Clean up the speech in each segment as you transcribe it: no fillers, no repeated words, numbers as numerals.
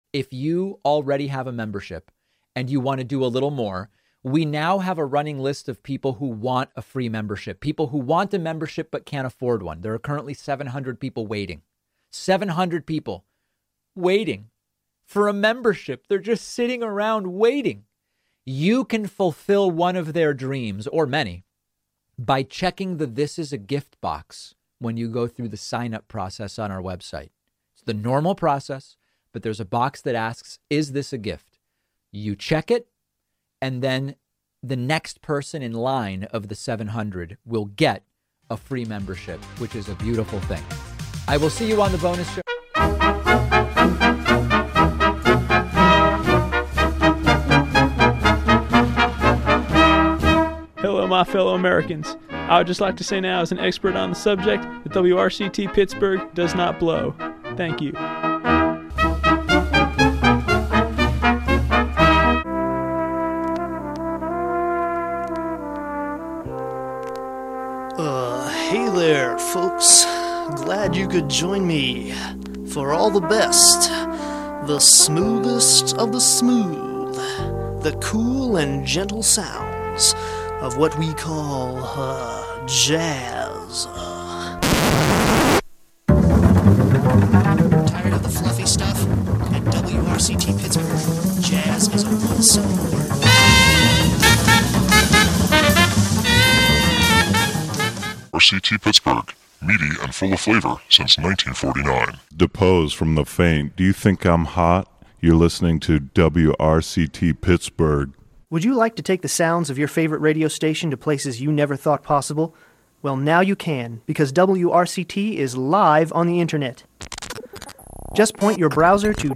if you already have a membership and you want to do a little more, we now have a running list of people who want a free membership, people who want a membership but can't afford one. There are currently 700 people waiting. 700 people waiting for a membership. They're just sitting around waiting. You can fulfill one of their dreams, or many, by checking the This Is a Gift box when you go through the sign-up process on our website. It's the normal process, but there's a box that asks, is this a gift? You check it, and then the next person in line of the 700 will get a free membership, which is a beautiful thing. I will see you on the bonus show. Hello, my fellow Americans. I would just like to say now, as an expert on the subject, that WRCT Pittsburgh does not blow. Thank you. Hey there, folks. Glad you could join me for all the best, the smoothest of the smooth, the cool and gentle sounds of what we call jazz. Tired of the fluffy stuff? At WRCT Pittsburgh, jazz is a one-syllable word. WRCT Pittsburgh, meaty and full of flavor since 1949. Depose from the faint. Do you think I'm hot? You're listening to WRCT Pittsburgh. Would you like to take the sounds of your favorite radio station to places you never thought possible? Well, now you can, because WRCT is live on the internet. Just point your browser to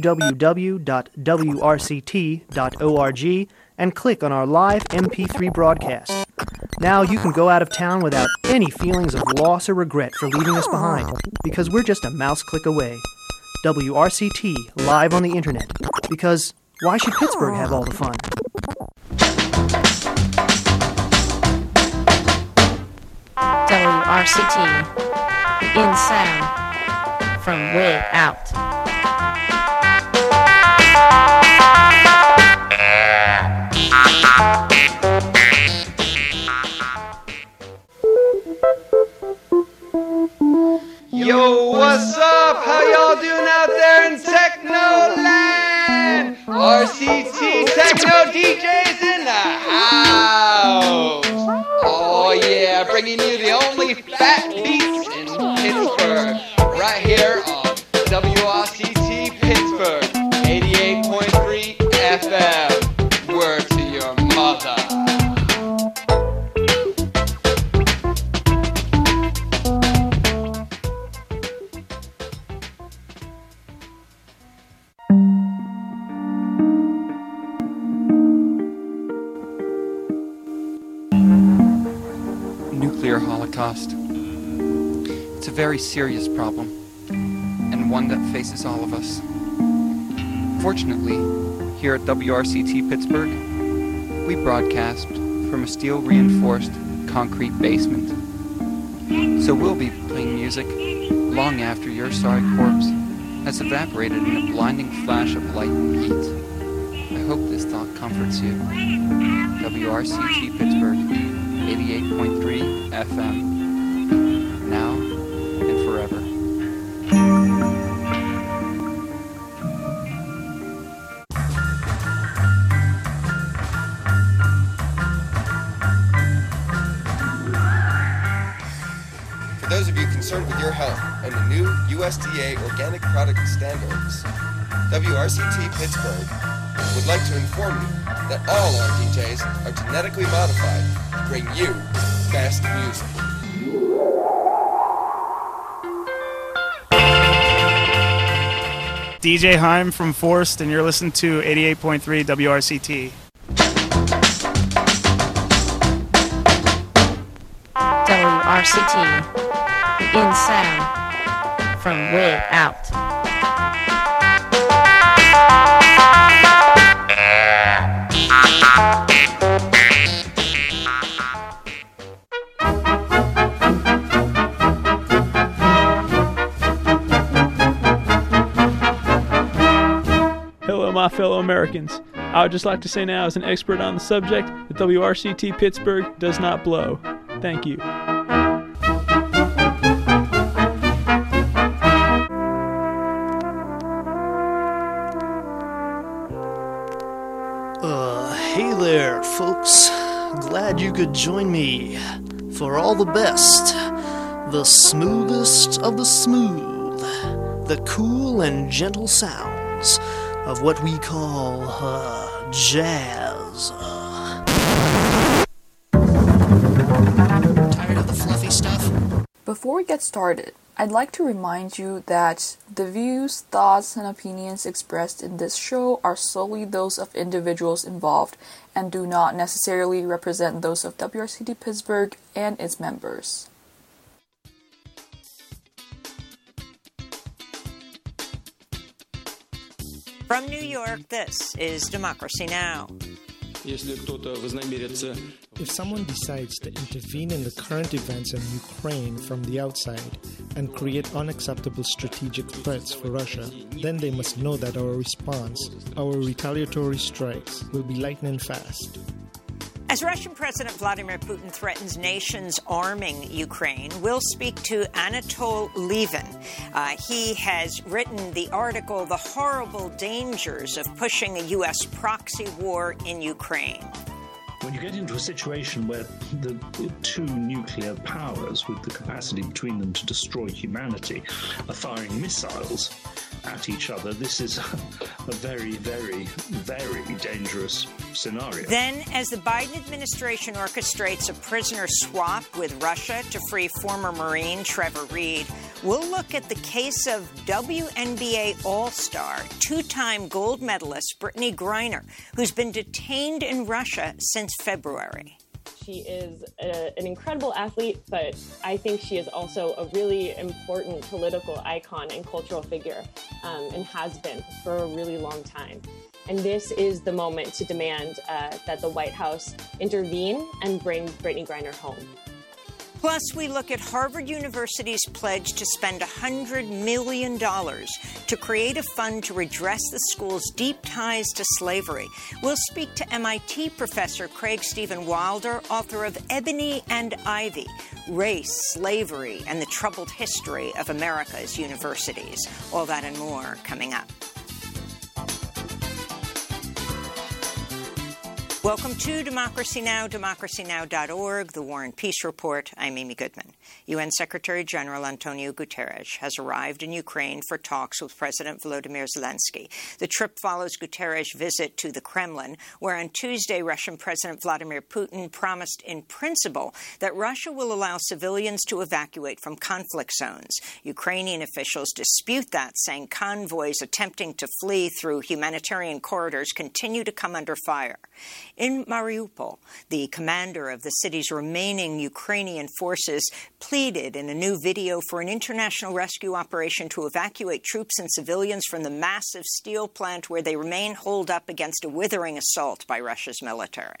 www.wrct.org and click on our live MP3 broadcast. Now you can go out of town without any feelings of loss or regret for leaving us behind, because we're just a mouse click away. WRCT, live on the internet. Because why should Pittsburgh have all the fun? WRCT, in sound, from way out. Yo, what's up? How y'all doing out there in Techno Land? RCT Techno DJs in the house. Oh yeah, bringing you the only fat beats in Pittsburgh. Right here on WRCT Pittsburgh, 88.3 FM. Word to your mother. Nuclear holocaust. It's a very serious problem, and one that faces all of us. Fortunately, here at WRCT Pittsburgh, we broadcast from a steel-reinforced concrete basement. So we'll be playing music long after your sorry corpse has evaporated in a blinding flash of light and heat. I hope this thought comforts you. WRCT Pittsburgh, 88.3 FM, now and forever. For those of you concerned with your health and the new USDA organic product standards, WRCT Pittsburgh would like to inform you that all our DJs are genetically modified to bring you best music. DJ Heim from Forst, and you're listening to 88.3 WRCT. WRCT, in sound, from way out. Hello, my fellow Americans. I would just like to say now, as an expert on the subject, that WRCT Pittsburgh does not blow. Thank you. Hey there, folks. Glad you could join me for all the best, the smoothest of the smooth, the cool and gentle sounds of what we call jazz. Tired of the fluffy stuff? Before we get started, I'd like to remind you that the views, thoughts, and opinions expressed in this show are solely those of individuals involved and do not necessarily represent those of WRCT Pittsburgh and its members. From New York, this is Democracy Now! If someone decides to intervene in the current events in Ukraine from the outside and create unacceptable strategic threats for Russia, then they must know that our response, our retaliatory strikes, will be lightning fast. As Russian President Vladimir Putin threatens nations arming Ukraine, we'll speak to Anatol Levin. He has written the article, The Horrible Dangers of Pushing a U.S. Proxy War in Ukraine. When you get into a situation where the two nuclear powers with the capacity between them to destroy humanity are firing missiles at each other, this is a very, very, very dangerous scenario. Then, as the Biden administration orchestrates a prisoner swap with Russia to free former Marine Trevor Reed, we'll look at the case of WNBA All-Star, two-time gold medalist Brittany Griner, who's been detained in Russia since February. She is an incredible athlete, but I think she is also a really important political icon and cultural figure, and has been for a really long time. And this is the moment to demand that the White House intervene and bring Brittany Griner home. Plus, we look at Harvard University's pledge to spend $100 million to create a fund to redress the school's deep ties to slavery. We'll speak to MIT professor Craig Stephen Wilder, author of Ebony and Ivy, Race, Slavery, and the Troubled History of America's Universities. All that and more coming up. Welcome to Democracy Now!, democracynow.org, the War and Peace Report. I'm Amy Goodman. UN Secretary General Antonio Guterres has arrived in Ukraine for talks with President Volodymyr Zelensky. The trip follows Guterres' visit to the Kremlin, where on Tuesday Russian President Vladimir Putin promised in principle that Russia will allow civilians to evacuate from conflict zones. Ukrainian officials dispute that, saying convoys attempting to flee through humanitarian corridors continue to come under fire. In Mariupol, the commander of the city's remaining Ukrainian forces pleaded in a new video for an international rescue operation to evacuate troops and civilians from the massive steel plant where they remain holed up against a withering assault by Russia's military.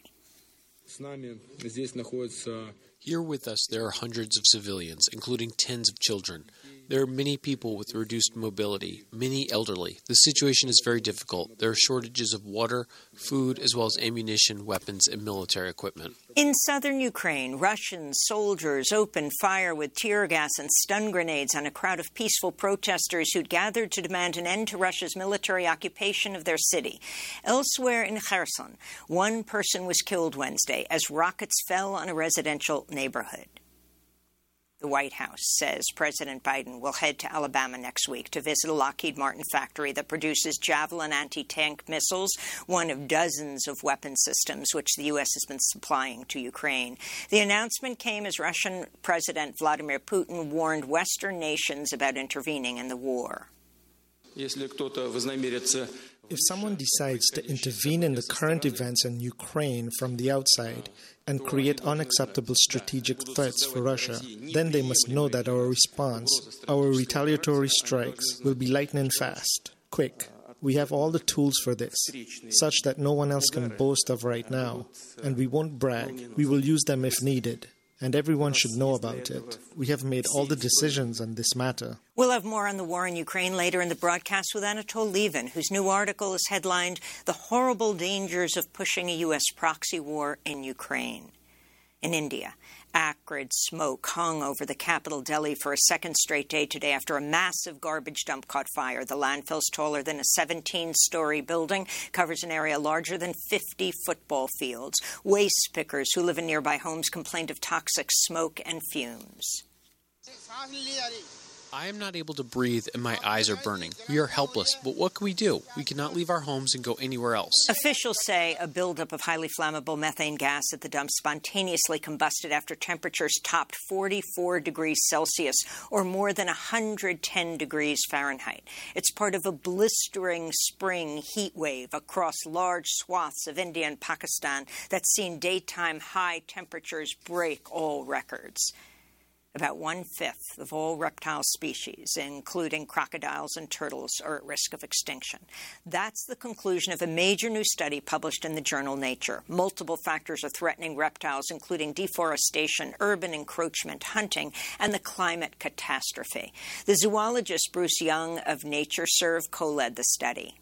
Here with us, there are hundreds of civilians, including tens of children. There are many people with reduced mobility, many elderly. The situation is very difficult. There are shortages of water, food, as well as ammunition, weapons, and military equipment. In southern Ukraine, Russian soldiers opened fire with tear gas and stun grenades on a crowd of peaceful protesters who'd gathered to demand an end to Russia's military occupation of their city. Elsewhere in Kherson, one person was killed Wednesday as rockets fell on a residential neighborhood. The White House says President Biden will head to Alabama next week to visit a Lockheed Martin factory that produces Javelin anti-tank missiles, one of dozens of weapon systems which the U.S. has been supplying to Ukraine. The announcement came as Russian President Vladimir Putin warned Western nations about intervening in the war. If someone decides to intervene in the current events in Ukraine from the outside and create unacceptable strategic threats for Russia, then they must know that our response, our retaliatory strikes, will be lightning fast, quick. We have all the tools for this, such that no one else can boast of right now, and we won't brag. We will use them if needed. and everyone should know about it. We have made all the decisions on this matter. We'll have more on the war in Ukraine later in the broadcast with Anatol Lieven, whose new article is headlined, "The Horrible Dangers of Pushing a U.S. Proxy War in Ukraine." In India, acrid smoke hung over the capital Delhi for a second straight day today after a massive garbage dump caught fire. The landfill's taller than a 17-story building, covers an area larger than 50 football fields. Waste pickers who live in nearby homes complained of toxic smoke and fumes. I am not able to breathe and my eyes are burning. We are helpless, but what can we do? We cannot leave our homes and go anywhere else. Officials say a buildup of highly flammable methane gas at the dump spontaneously combusted after temperatures topped 44 degrees Celsius, or more than 110 degrees Fahrenheit. It's part of a blistering spring heat wave across large swaths of India and Pakistan that's seen daytime high temperatures break all records. About 1/5 of all reptile species, including crocodiles and turtles, are at risk of extinction. That's the conclusion of a major new study published in the journal Nature. Multiple factors are threatening reptiles, including deforestation, urban encroachment, hunting, and the climate catastrophe. The zoologist Bruce Young of NatureServe co-led the study.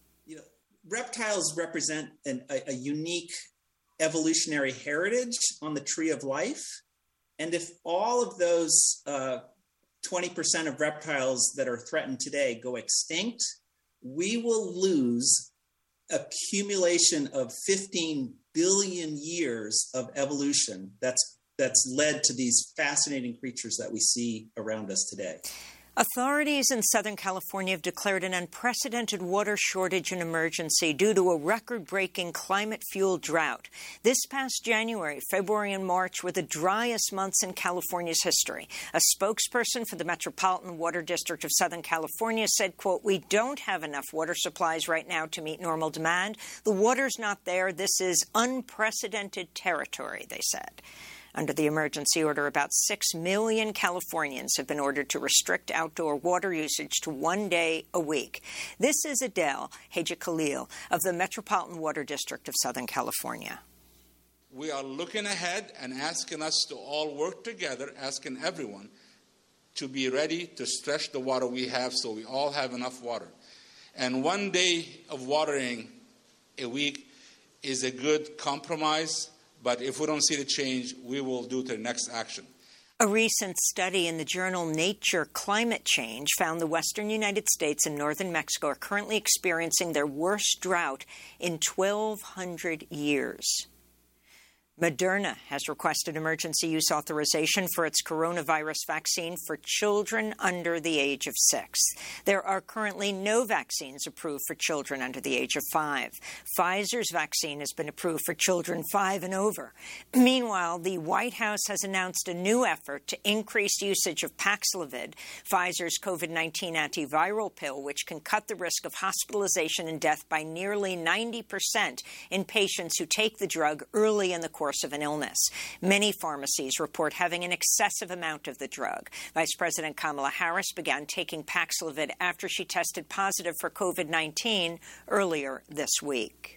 Reptiles represent a unique evolutionary heritage on the tree of life. And if all of those 20% of reptiles that are threatened today go extinct, we will lose accumulation of 15 billion years of evolution that's led to these fascinating creatures that we see around us today. Authorities in Southern California have declared an unprecedented water shortage and emergency due to a record-breaking climate-fueled drought. This past January, February, and March were the driest months in California's history. A spokesperson for the Metropolitan Water District of Southern California said, quote, "We don't have enough water supplies right now to meet normal demand. The water's not there. This is unprecedented territory," they said. Under the emergency order, about 6 million Californians have been ordered to restrict outdoor water usage to 1 day a week. This is Adele Haji-Khalil of the Metropolitan Water District of Southern California. We are looking ahead and asking us to all work together, asking everyone to be ready to stretch the water we have so we all have enough water. And 1 day of watering a week is a good compromise. But if we don't see the change, we will do the next action. A recent study in the journal Nature Climate Change found the western United States and northern Mexico are currently experiencing their worst drought in 1,200 years. Moderna has requested emergency use authorization for its coronavirus vaccine for children under the age of 6. There are currently no vaccines approved for children under the age of 5. Pfizer's vaccine has been approved for children 5 and over. Meanwhile, the White House has announced a new effort to increase usage of Paxlovid, Pfizer's COVID-19 antiviral pill, which can cut the risk of hospitalization and death by nearly 90% in patients who take the drug early in the course of an illness. Many pharmacies report having an excessive amount of the drug. Vice President Kamala Harris began taking Paxlovid after she tested positive for COVID-19 earlier this week.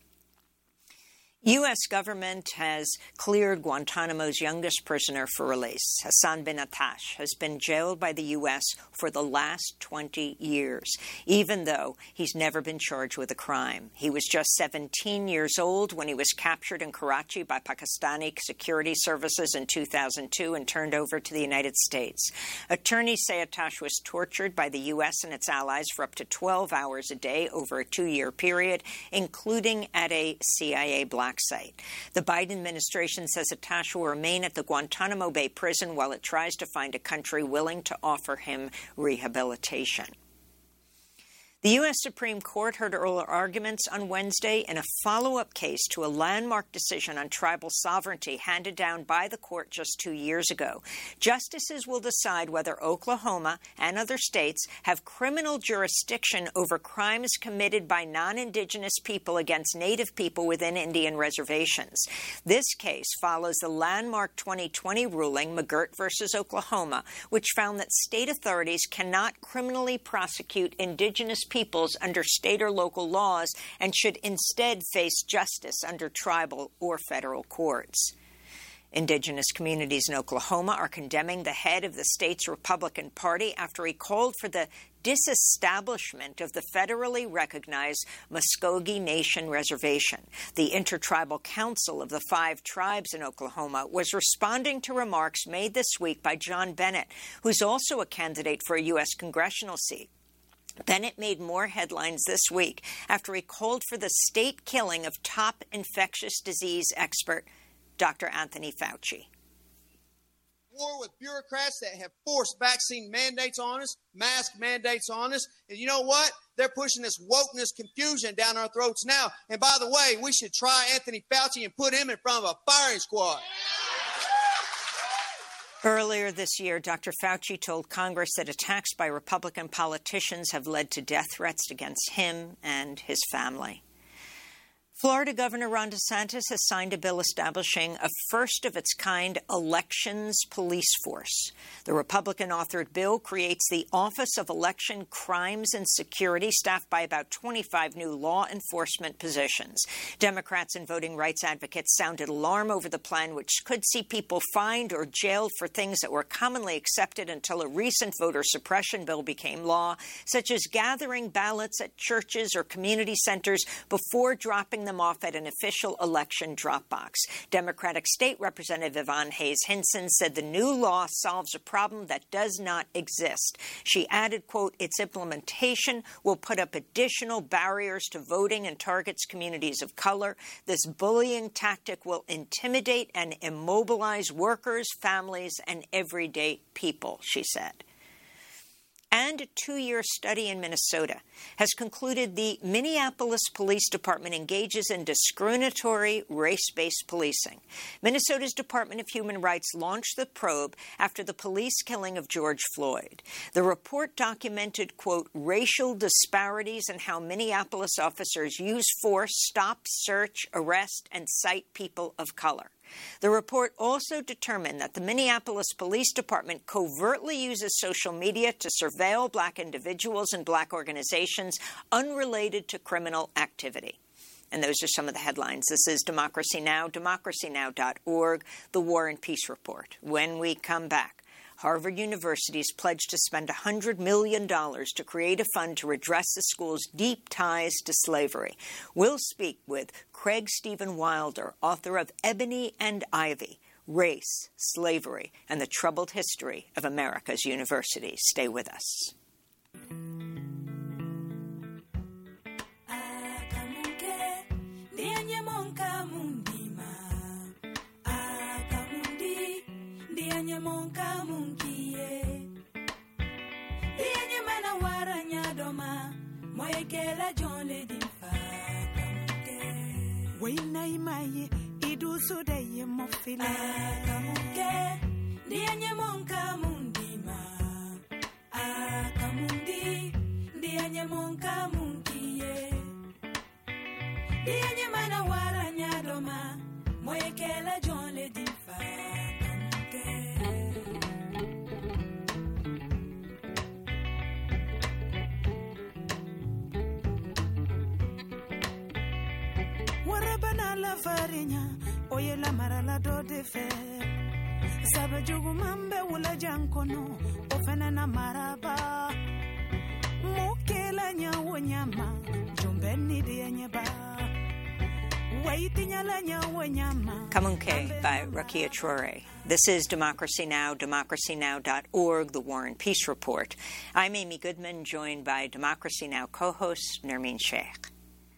U.S. government has cleared Guantanamo's youngest prisoner for release. Hassan bin Attash has been jailed by the U.S. for the last 20 years, even though he's never been charged with a crime. He was just 17 years old when he was captured in Karachi by Pakistani security services in 2002 and turned over to the United States. Attorneys say Attash was tortured by the U.S. and its allies for up to 12 hours a day over a 2-year period, including at a CIA black site. The Biden administration says Attash will remain at the Guantanamo Bay prison while it tries to find a country willing to offer him rehabilitation. The U.S. Supreme Court heard oral arguments on Wednesday in a follow-up case to a landmark decision on tribal sovereignty handed down by the court just 2 years ago. Justices will decide whether Oklahoma and other states have criminal jurisdiction over crimes committed by non-Indigenous people against Native people within Indian reservations. This case follows the landmark 2020 ruling, McGirt v. Oklahoma, which found that state authorities cannot criminally prosecute Indigenous peoples under state or local laws and should instead face justice under tribal or federal courts. Indigenous communities in Oklahoma are condemning the head of the state's Republican Party after he called for the disestablishment of the federally recognized Muskogee Nation Reservation. The Intertribal Council of the 5 tribes in Oklahoma was responding to remarks made this week by John Bennett, who's also a candidate for a U.S. congressional seat. Bennett made more headlines this week after he called for the state killing of top infectious disease expert Dr. Anthony Fauci. War with bureaucrats that have forced vaccine mandates on us, mask mandates on us. And you know what? They're pushing this wokeness confusion down our throats now. And by the way, we should try Anthony Fauci and put him in front of a firing squad. Earlier this year, Dr. Fauci told Congress that attacks by Republican politicians have led to death threats against him and his family. Florida Governor Ron DeSantis has signed a bill establishing a first-of-its-kind elections police force. The Republican-authored bill creates the Office of Election Crimes and Security, staffed by about 25 new law enforcement positions. Democrats and voting rights advocates sounded alarm over the plan, which could see people fined or jailed for things that were commonly accepted until a recent voter suppression bill became law, such as gathering ballots at churches or community centers before dropping them off at an official election drop box. Democratic State Representative Yvonne Hayes Hinson said the new law solves a problem that does not exist. She added, quote, its implementation will put up additional barriers to voting and targets communities of color. This bullying tactic will intimidate and immobilize workers, families, and everyday people, she said. And a 2-year study in Minnesota has concluded the Minneapolis Police Department engages in discriminatory race-based policing. Minnesota's Department of Human Rights launched the probe after the police killing of George Floyd. The report documented, quote, racial disparities in how Minneapolis officers use force, stop, search, arrest, and cite people of color. The report also determined that the Minneapolis Police Department covertly uses social media to surveil Black individuals and Black organizations unrelated to criminal activity. And those are some of the headlines. This is Democracy Now!, democracynow.org, The War and Peace Report. When we come back, Harvard University has pledged to spend $100 million to create a fund to redress the school's deep ties to slavery. We'll speak with Craig Stephen Wilder, author of Ebony and Ivy, Race, Slavery, and the Troubled History of America's Universities. Stay with us. Oye la marala do de fe Sabe jugu mambe wula jankono Ofena na maraba Mukela nyawo nyama Jumbeni de nyeba Waiti nyala nyawo nyama Kamunke by Rakia Traore. This is Democracy Now!, democracynow.org, The War and Peace Report. I'm Amy Goodman, joined by Democracy Now! Co-host Nermeen Sheikh.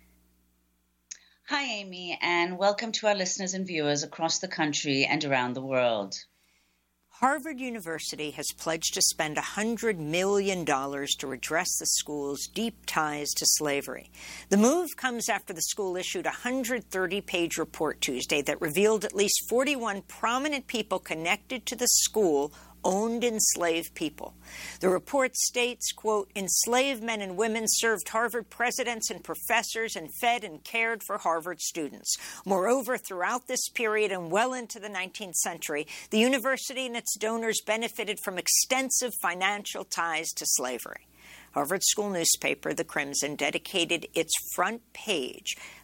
Hi, Amy, and welcome to our listeners and viewers across the country and around the world. Harvard University has pledged to spend $100 million to redress the school's deep ties to slavery. The move comes after the school issued a 130-page report Tuesday that revealed at least 41 prominent people connected to the school owned enslaved people. The report states, quote, enslaved men and women served Harvard presidents and professors and fed and cared for Harvard students. Moreover, throughout this period and well into the 19th century, the university and its donors benefited from extensive financial ties to slavery. Harvard school newspaper, The Crimson, dedicated its front page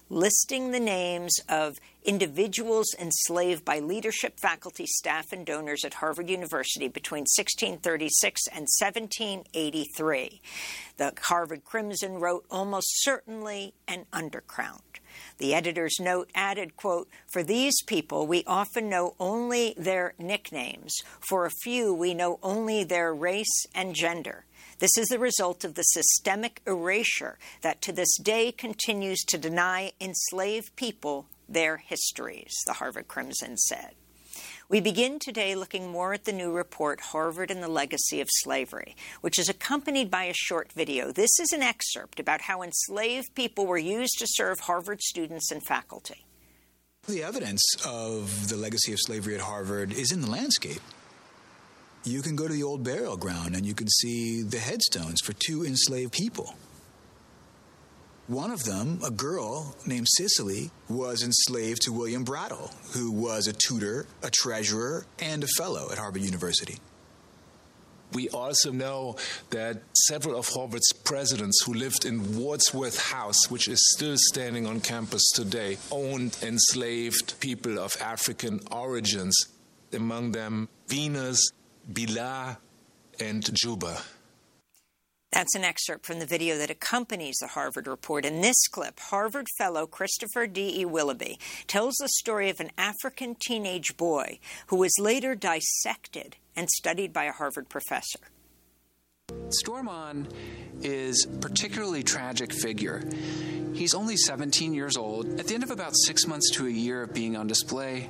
listing the names of individuals enslaved by leadership, faculty, staff, and donors at Harvard University between 1636 and 1783. The Harvard Crimson wrote, "Almost certainly an undercount." The editor's note added, quote, "For these people, we often know only their nicknames. For a few, we know only their race and gender. This is the result of the systemic erasure that to this day continues to deny enslaved people their histories," the Harvard Crimson said. We begin today looking more at the new report, Harvard and the Legacy of Slavery, which is accompanied by a short video. This is an excerpt about how enslaved people were used to serve Harvard students and faculty. The evidence of the legacy of slavery at Harvard is in the landscape. You can go to the old burial ground and you can see the headstones for 2 enslaved people. One of them, a girl named Cicely, was enslaved to William Brattle, who was a tutor, a treasurer, and a fellow at Harvard University. We also know that several of Harvard's presidents who lived in Wordsworth House, which is still standing on campus today, owned enslaved people of African origins, among them Venus, Bilal, and Juba. That's an excerpt from the video that accompanies the Harvard report. In this clip, Harvard fellow Christopher D.E. Willoughby tells the story of an African teenage boy who was later dissected and studied by a Harvard professor. Stormon is a particularly tragic figure. He's only 17 years old. At the end of about 6 months to a year of being on display,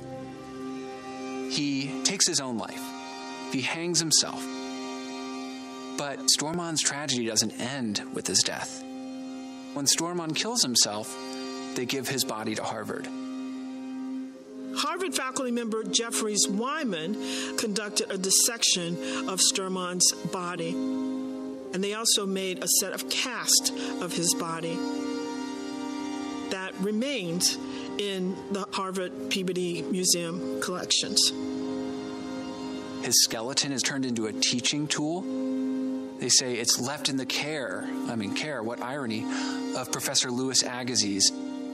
he takes his own life. He hangs himself. But Stormon's tragedy doesn't end with his death. When Stormon kills himself, they give his body to Harvard. Harvard faculty member Jeffries Wyman conducted a dissection of Stormon's body, and they also made a set of casts of his body that remains in the Harvard Peabody Museum collections. His skeleton is turned into a teaching tool. They say it's left in the care, what irony, of Professor Louis Agassiz.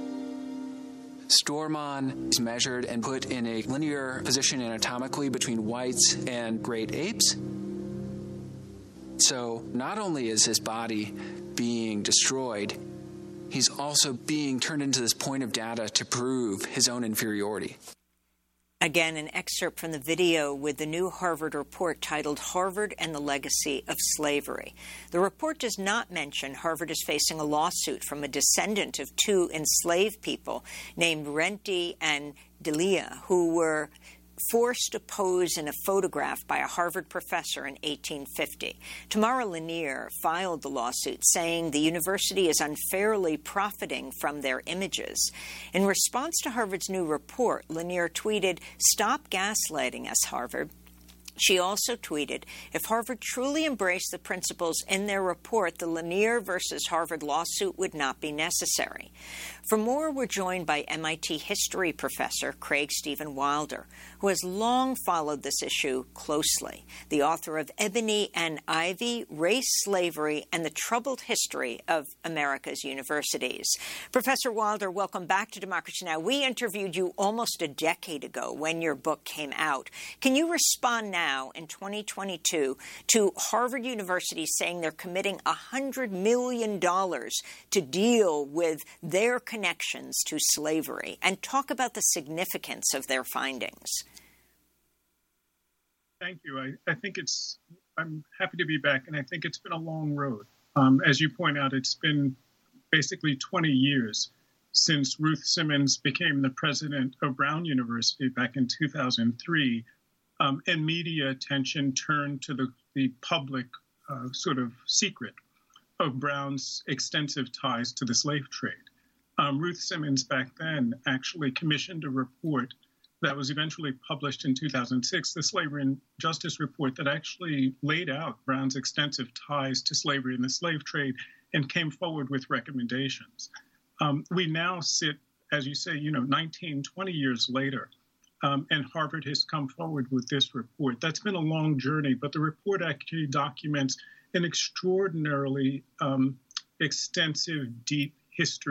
Stormon is measured and put in a linear position anatomically between whites and great apes. So not only is his body being destroyed, he's also being turned into this point of data to prove his own inferiority. Again, an excerpt from the video with the new Harvard report titled Harvard and the Legacy of Slavery. The report does not mention Harvard is facing a lawsuit from a descendant of 2 enslaved people named Renti and Delia, who were forced to pose in a photograph by a Harvard professor in 1850. Tamara Lanier filed the lawsuit saying the university is unfairly profiting from their images. In response to Harvard's new report, Lanier tweeted, "Stop gaslighting us, Harvard." She also tweeted, if Harvard truly embraced the principles in their report, the Lanier versus Harvard lawsuit would not be necessary. For more, we're joined by MIT history professor Craig Steven Wilder, who has long followed this issue closely, the author of Ebony and Ivy, Race, Slavery, and the Troubled History of America's Universities. Professor Wilder, welcome back to Democracy Now! We interviewed you almost a decade ago when your book came out. Can you respond now in 2022 to Harvard University saying they're committing $100 million to deal with their connections to slavery, and talk about the significance of their findings? Thank you. I think I'm happy to be back, and I think it's been a long road. As you point out, it's been basically 20 years since Ruth Simmons became the president of Brown University back in 2003, and media attention turned to the public sort of secret of Brown's extensive ties to the slave trade. Ruth Simmons back then actually commissioned a report that was eventually published in 2006, the Slavery and Justice Report, that actually laid out Brown's extensive ties to slavery and the slave trade and came forward with recommendations. We now sit, as you say, 19, 20 years later, and Harvard has come forward with this report. That's been a long journey, but the report actually documents an extraordinarily extensive, deep history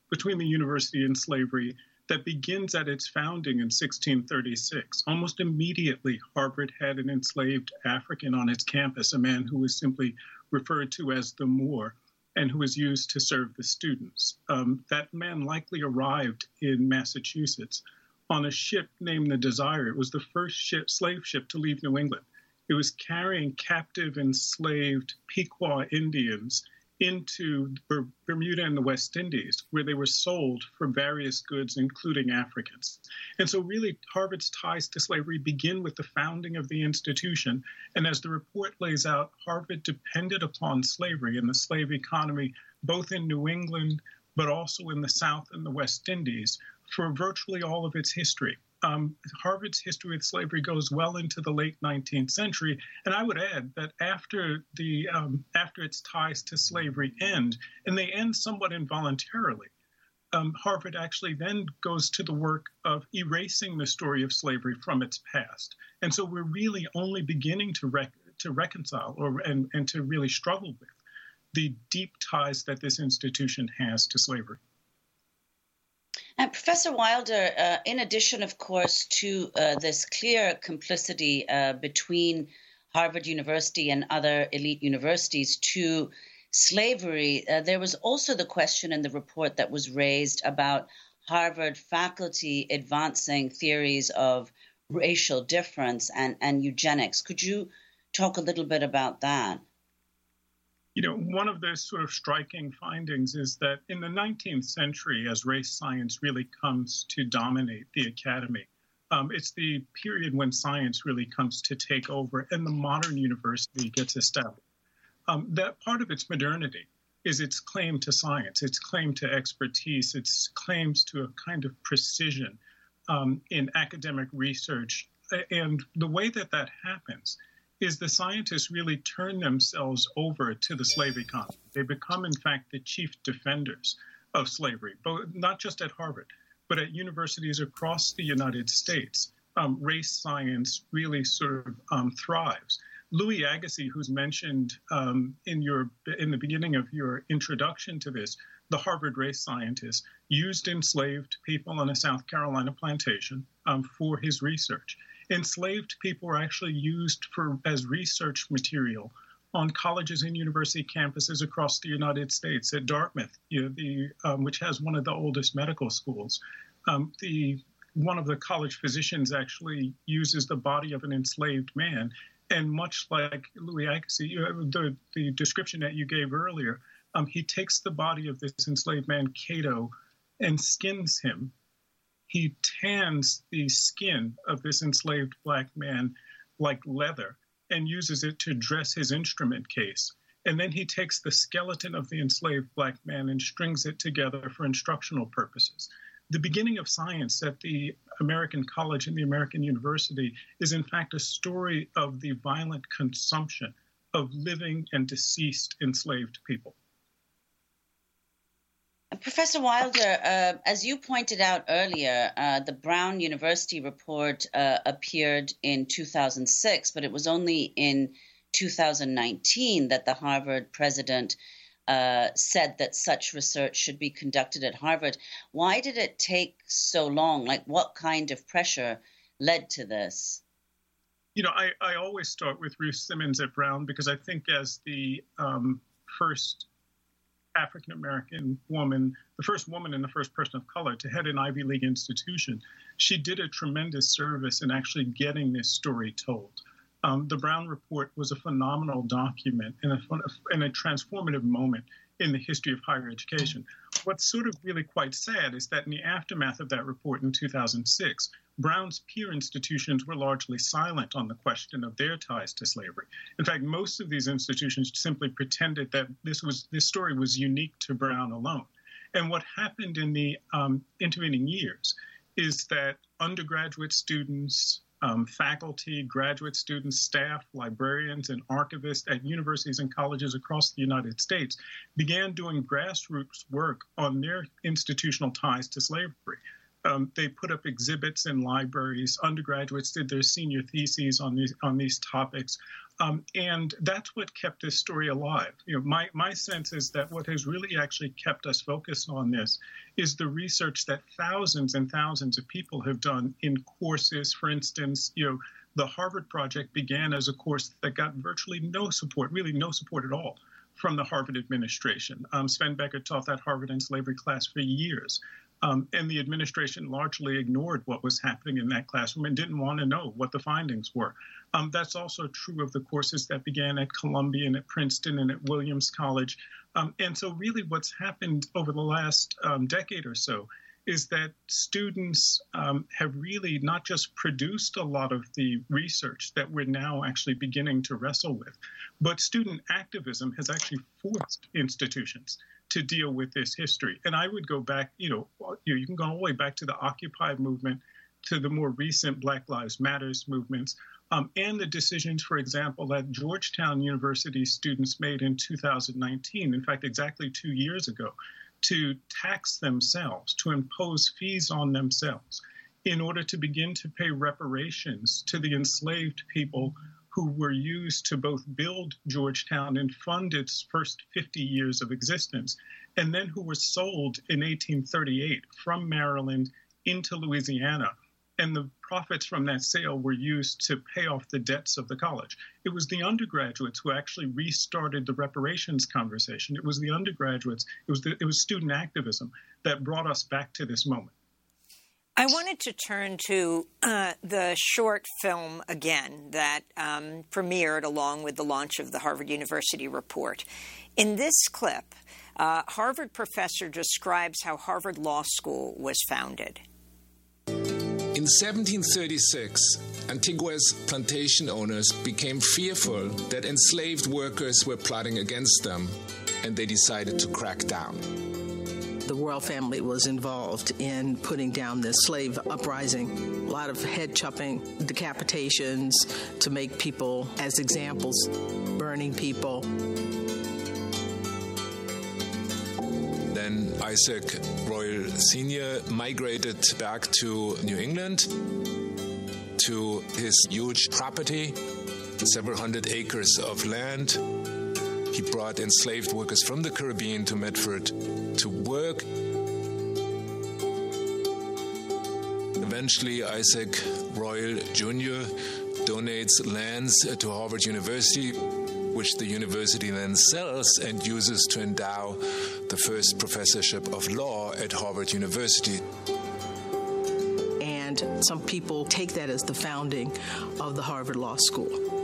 between the university and slavery that begins at its founding in 1636. Almost immediately, Harvard had an enslaved African on its campus, a man who was simply referred to as the Moor, and who was used to serve the students. That man likely arrived in Massachusetts on a ship named the Desire. It was the first slave ship to leave New England. It was carrying captive enslaved Pequot Indians into Bermuda and the West Indies, where they were sold for various goods, including Africans. And so really, Harvard's ties to slavery begin with the founding of the institution. And as the report lays out, Harvard depended upon slavery and the slave economy, both in New England, but also in the South and the West Indies, for virtually all of its history. Harvard's history with slavery goes well into the late 19th century, and I would add that after its ties to slavery end, and they end somewhat involuntarily, Harvard actually then goes to the work of erasing the story of slavery from its past. And so we're really only beginning to reconcile and to really struggle with the deep ties that this institution has to slavery. Professor Wilder, in addition, of course, to this clear complicity between Harvard University and other elite universities to slavery, there was also the question in the report that was raised about Harvard faculty advancing theories of racial difference and eugenics. Could you talk a little bit about that? You know, one of the sort of striking findings is that in the 19th century, as race science really comes to dominate the academy, it's the period when science really comes to take over and the modern university gets established. That part of its modernity is its claim to science, its claim to expertise, its claims to a kind of precision in academic research. And the way that happens is the scientists really turn themselves over to the slave economy. They become, in fact, the chief defenders of slavery, both, not just at Harvard, but at universities across the United States. Race science really sort of thrives. Louis Agassiz, who's mentioned in the beginning of your introduction to this, the Harvard race scientist, used enslaved people on a South Carolina plantation for his research. Enslaved people were actually used as research material on colleges and university campuses across the United States. At Dartmouth, which has one of the oldest medical schools, one of the college physicians actually uses the body of an enslaved man. And much like Louis Agassiz, the description that you gave earlier, he takes the body of this enslaved man, Cato, and skins him. He tans the skin of this enslaved black man like leather and uses it to dress his instrument case. And then he takes the skeleton of the enslaved black man and strings it together for instructional purposes. The beginning of science at the American college and the American university is, in fact, a story of the violent consumption of living and deceased enslaved people. Professor Wilder, as you pointed out earlier, the Brown University report appeared in 2006, but it was only in 2019 that the Harvard president said that such research should be conducted at Harvard. Why did it take so long? Like, what kind of pressure led to this? You know, I always start with Ruth Simmons at Brown because I think as the first African-American woman, the first woman and the first person of color to head an Ivy League institution, she did a tremendous service in actually getting this story told. The Brown Report was a phenomenal document and a transformative moment in the history of higher education. What's sort of really quite sad is that in the aftermath of that report in 2006, Brown's peer institutions were largely silent on the question of their ties to slavery. In fact, most of these institutions simply pretended that this story was unique to Brown alone. And what happened in the intervening years is that undergraduate students, faculty, graduate students, staff, librarians, and archivists at universities and colleges across the United States began doing grassroots work on their institutional ties to slavery. They put up exhibits in libraries. Undergraduates did their senior theses on these topics. And that's what kept this story alive. My sense is that what has really actually kept us focused on this is the research that thousands and thousands of people have done in courses. For instance, the Harvard Project began as a course that got virtually no support, really no support at all, from the Harvard administration. Sven Becker taught that Harvard and slavery class for years. And the administration largely ignored what was happening in that classroom and didn't want to know what the findings were. That's also true of the courses that began at Columbia and at Princeton and at Williams College. And so really what's happened over the last decade or so is that students have really not just produced a lot of the research that we're now actually beginning to wrestle with, but student activism has actually forced institutions to deal with this history. And I would go back, you can go all the way back to the Occupy movement, to the more recent Black Lives Matters movements, and the decisions, for example, that Georgetown University students made in 2019, in fact, exactly 2 years ago, to tax themselves, to impose fees on themselves in order to begin to pay reparations to the enslaved people who were used to both build Georgetown and fund its first 50 years of existence, and then who were sold in 1838 from Maryland into Louisiana. And the profits from that sale were used to pay off the debts of the college. It was the undergraduates who actually restarted the reparations conversation. It was the undergraduates, it was student activism that brought us back to this moment. I wanted to turn to the short film again that premiered along with the launch of the Harvard University report. In this clip, Harvard professor describes how Harvard Law School was founded. In 1736, Antigua's plantation owners became fearful that enslaved workers were plotting against them, and they decided to crack down. The royal family was involved in putting down this slave uprising. A lot of head chopping, decapitations to make people as examples, burning people. Then Isaac Royal Sr. migrated back to New England, to his huge property, several hundred acres of land. He brought enslaved workers from the Caribbean to Medford to work. Eventually, Isaac Royal Jr. donates lands to Harvard University, which the university then sells and uses to endow the first professorship of law at Harvard University. And some people take that as the founding of the Harvard Law School.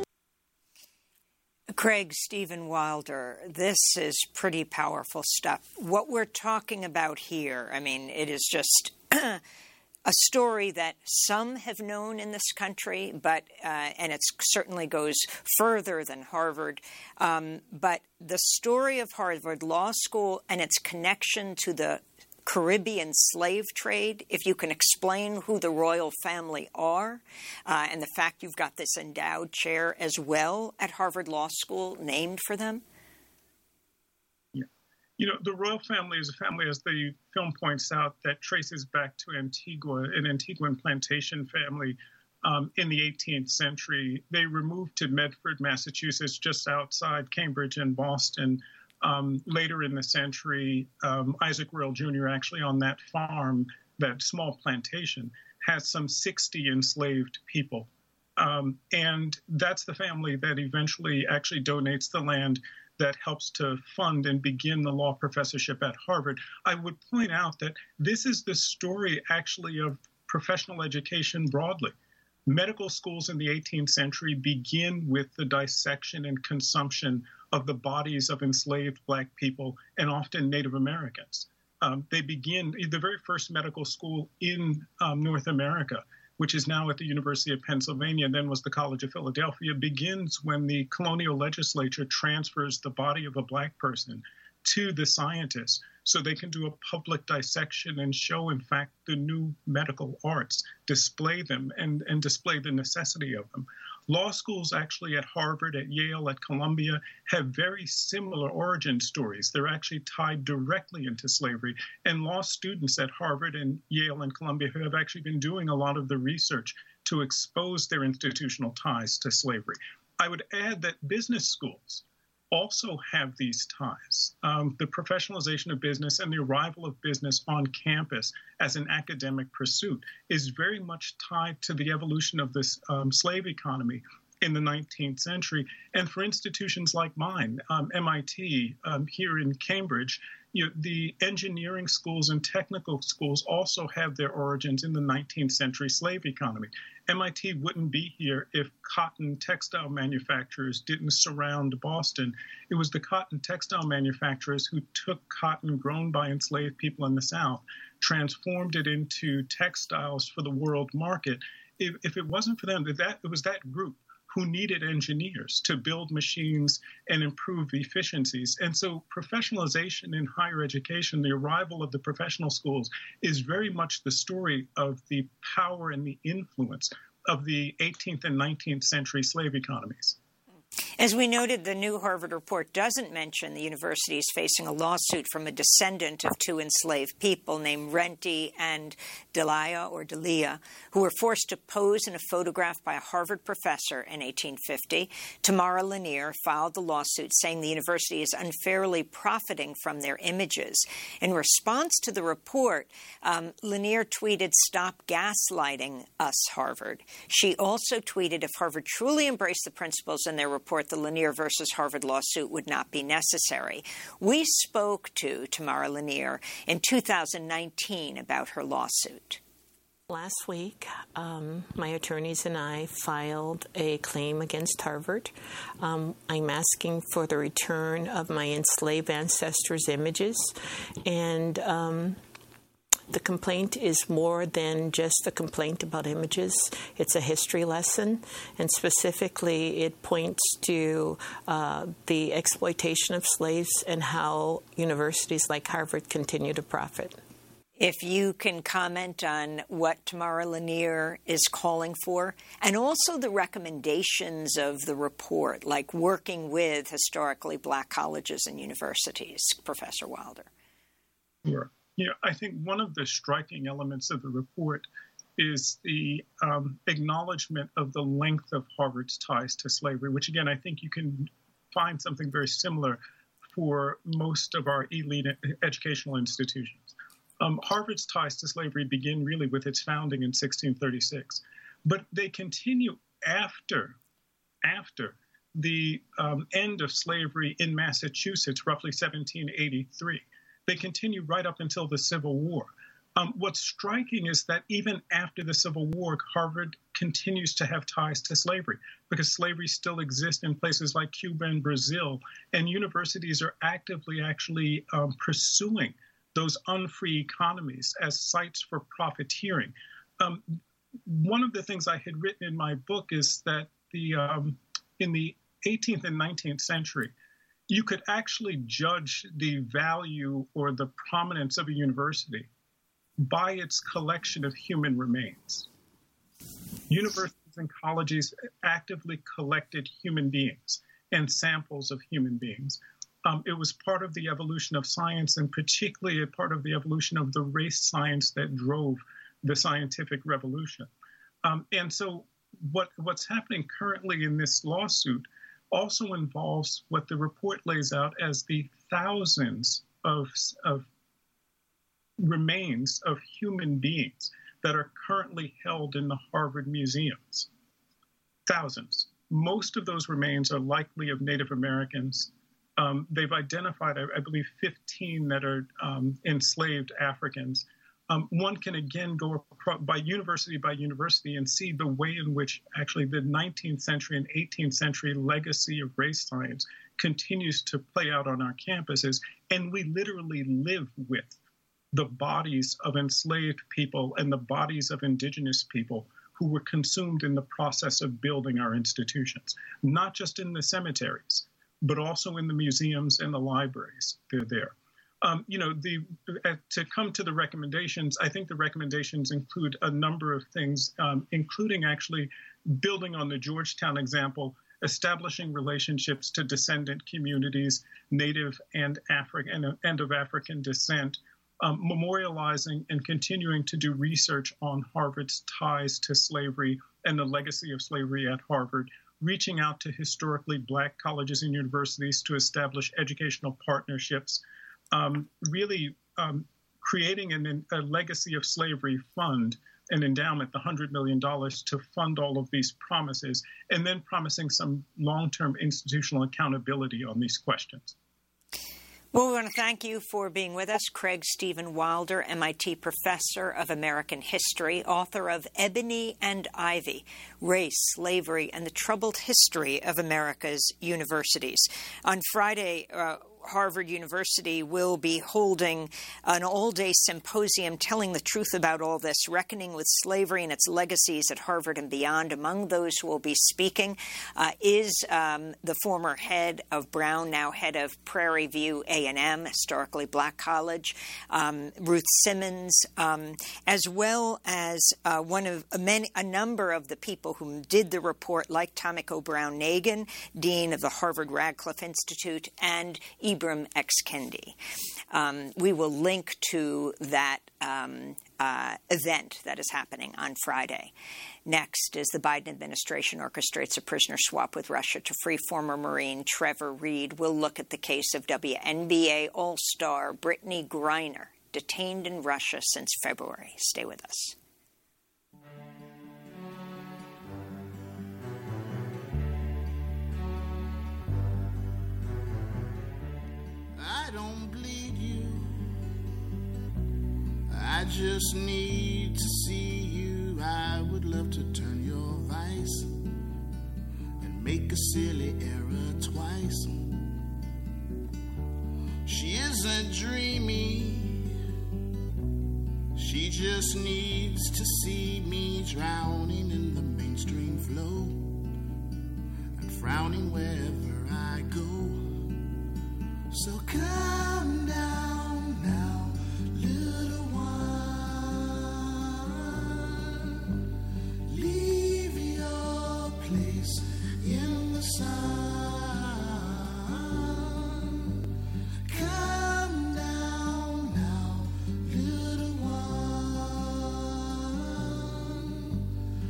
Craig Steven Wilder, this is pretty powerful stuff. What we're talking about here, I mean, it is just a story that some have known in this country, but and it certainly goes further than Harvard. But the story of Harvard Law School and its connection to the Caribbean slave trade, if you can explain who the royal family are, and the fact you've got this endowed chair as well at Harvard Law School named for them? Yeah. The royal family is a family, as the film points out, that traces back to Antigua, an Antiguan plantation family in the 18th century. They removed to Medford, Massachusetts, just outside Cambridge and Boston. Later in the century, Isaac Royal Jr. actually on that farm, that small plantation, has some 60 enslaved people. And that's the family that eventually actually donates the land that helps to fund and begin the law professorship at Harvard. I would point out that this is the story actually of professional education broadly. Medical schools in the 18th century begin with the dissection and consumption of the bodies of enslaved Black people and often Native Americans. They begin, the very first medical school in North America, which is now at the University of Pennsylvania, then was the College of Philadelphia, begins when the colonial legislature transfers the body of a Black person to the scientists so they can do a public dissection and show, in fact, the new medical arts, display them and display the necessity of them. Law schools actually at Harvard, at Yale, at Columbia have very similar origin stories. They're actually tied directly into slavery. And law students at Harvard and Yale and Columbia who have actually been doing a lot of the research to expose their institutional ties to slavery. I would add that business schools also have these ties. The professionalization of business and the arrival of business on campus as an academic pursuit is very much tied to the evolution of this slave economy in the 19th century. And for institutions like mine, MIT here in Cambridge, the engineering schools and technical schools also have their origins in the 19th century slave economy. MIT wouldn't be here if cotton textile manufacturers didn't surround Boston. It was the cotton textile manufacturers who took cotton grown by enslaved people in the South, transformed it into textiles for the world market. If it wasn't for them, it was that group who needed engineers to build machines and improve efficiencies. And so professionalization in higher education, the arrival of the professional schools, is very much the story of the power and the influence of the 18th and 19th century slave economies. As we noted, the new Harvard report doesn't mention the university is facing a lawsuit from a descendant of two enslaved people named Renty and Delia, who were forced to pose in a photograph by a Harvard professor in 1850. Tamara Lanier filed the lawsuit saying the university is unfairly profiting from their images. In response to the report, Lanier tweeted, "Stop gaslighting us, Harvard." She also tweeted, if Harvard truly embraced the principles in their report, the Lanier versus Harvard lawsuit would not be necessary. We spoke to Tamara Lanier in 2019 about her lawsuit. Last week, my attorneys and I filed a claim against Harvard. I'm asking for the return of my enslaved ancestors' images, and the complaint is more than just a complaint about images. It's a history lesson, and specifically it points to the exploitation of slaves and how universities like Harvard continue to profit. If you can comment on what Tamara Lanier is calling for, and also the recommendations of the report, like working with historically black colleges and universities, Professor Wilder. Sure. I think one of the striking elements of the report is the acknowledgement of the length of Harvard's ties to slavery, which, again, I think you can find something very similar for most of our elite educational institutions. Harvard's ties to slavery begin really with its founding in 1636, but they continue after the end of slavery in Massachusetts, roughly 1783. They continue right up until the Civil War. What's striking is that even after the Civil War, Harvard continues to have ties to slavery because slavery still exists in places like Cuba and Brazil, and universities are actively actually pursuing those unfree economies as sites for profiteering. One of the things I had written in my book is that in the 18th and 19th century, you could actually judge the value or the prominence of a university by its collection of human remains. Universities and colleges actively collected human beings and samples of human beings. It was part of the evolution of science, and particularly a part of the evolution of the race science that drove the scientific revolution. And so what's happening currently in this lawsuit also involves what the report lays out as the thousands of remains of human beings that are currently held in the Harvard museums. Thousands. Most of those remains are likely of Native Americans. They've identified, I believe, 15 that are enslaved Africans. One can again go by university and see the way in which actually the 19th century and 18th century legacy of race science continues to play out on our campuses. And we literally live with the bodies of enslaved people and the bodies of indigenous people who were consumed in the process of building our institutions, not just in the cemeteries, but also in the museums and the libraries. They're there. To come to the recommendations, I think the recommendations include a number of things, including actually building on the Georgetown example, establishing relationships to descendant communities, Native and of African descent, memorializing and continuing to do research on Harvard's ties to slavery and the legacy of slavery at Harvard, reaching out to historically Black colleges and universities to establish educational partnerships, really creating a legacy of slavery fund, an endowment, the $100 million to fund all of these promises, and then promising some long-term institutional accountability on these questions. Well, we want to thank you for being with us. Craig Stephen Wilder, MIT professor of American history, author of Ebony and Ivy, Race, Slavery, and the Troubled History of America's Universities. On Friday, Harvard University will be holding an all-day symposium telling the truth about all this, reckoning with slavery and its legacies at Harvard and beyond. Among those who will be speaking is the former head of Brown, now head of Prairie View A&M, historically Black college, Ruth Simmons, as well as a number of the people who did the report, like Tomiko Brown-Nagin, dean of the Harvard Radcliffe Institute, and Ibram X. Kendi. We will link to that event that is happening on Friday. Next, as the Biden administration orchestrates a prisoner swap with Russia to free former Marine Trevor Reed, we'll look at the case of WNBA All-Star Brittany Griner, detained in Russia since February. Stay with us. I don't bleed you. I just need to see you. I would love to turn your vice and make a silly error twice. She isn't dreamy. She just needs to see me drowning in the mainstream flow and frowning wherever I go. So calm down now, little one. Leave your place in the sun. Calm down now, little one.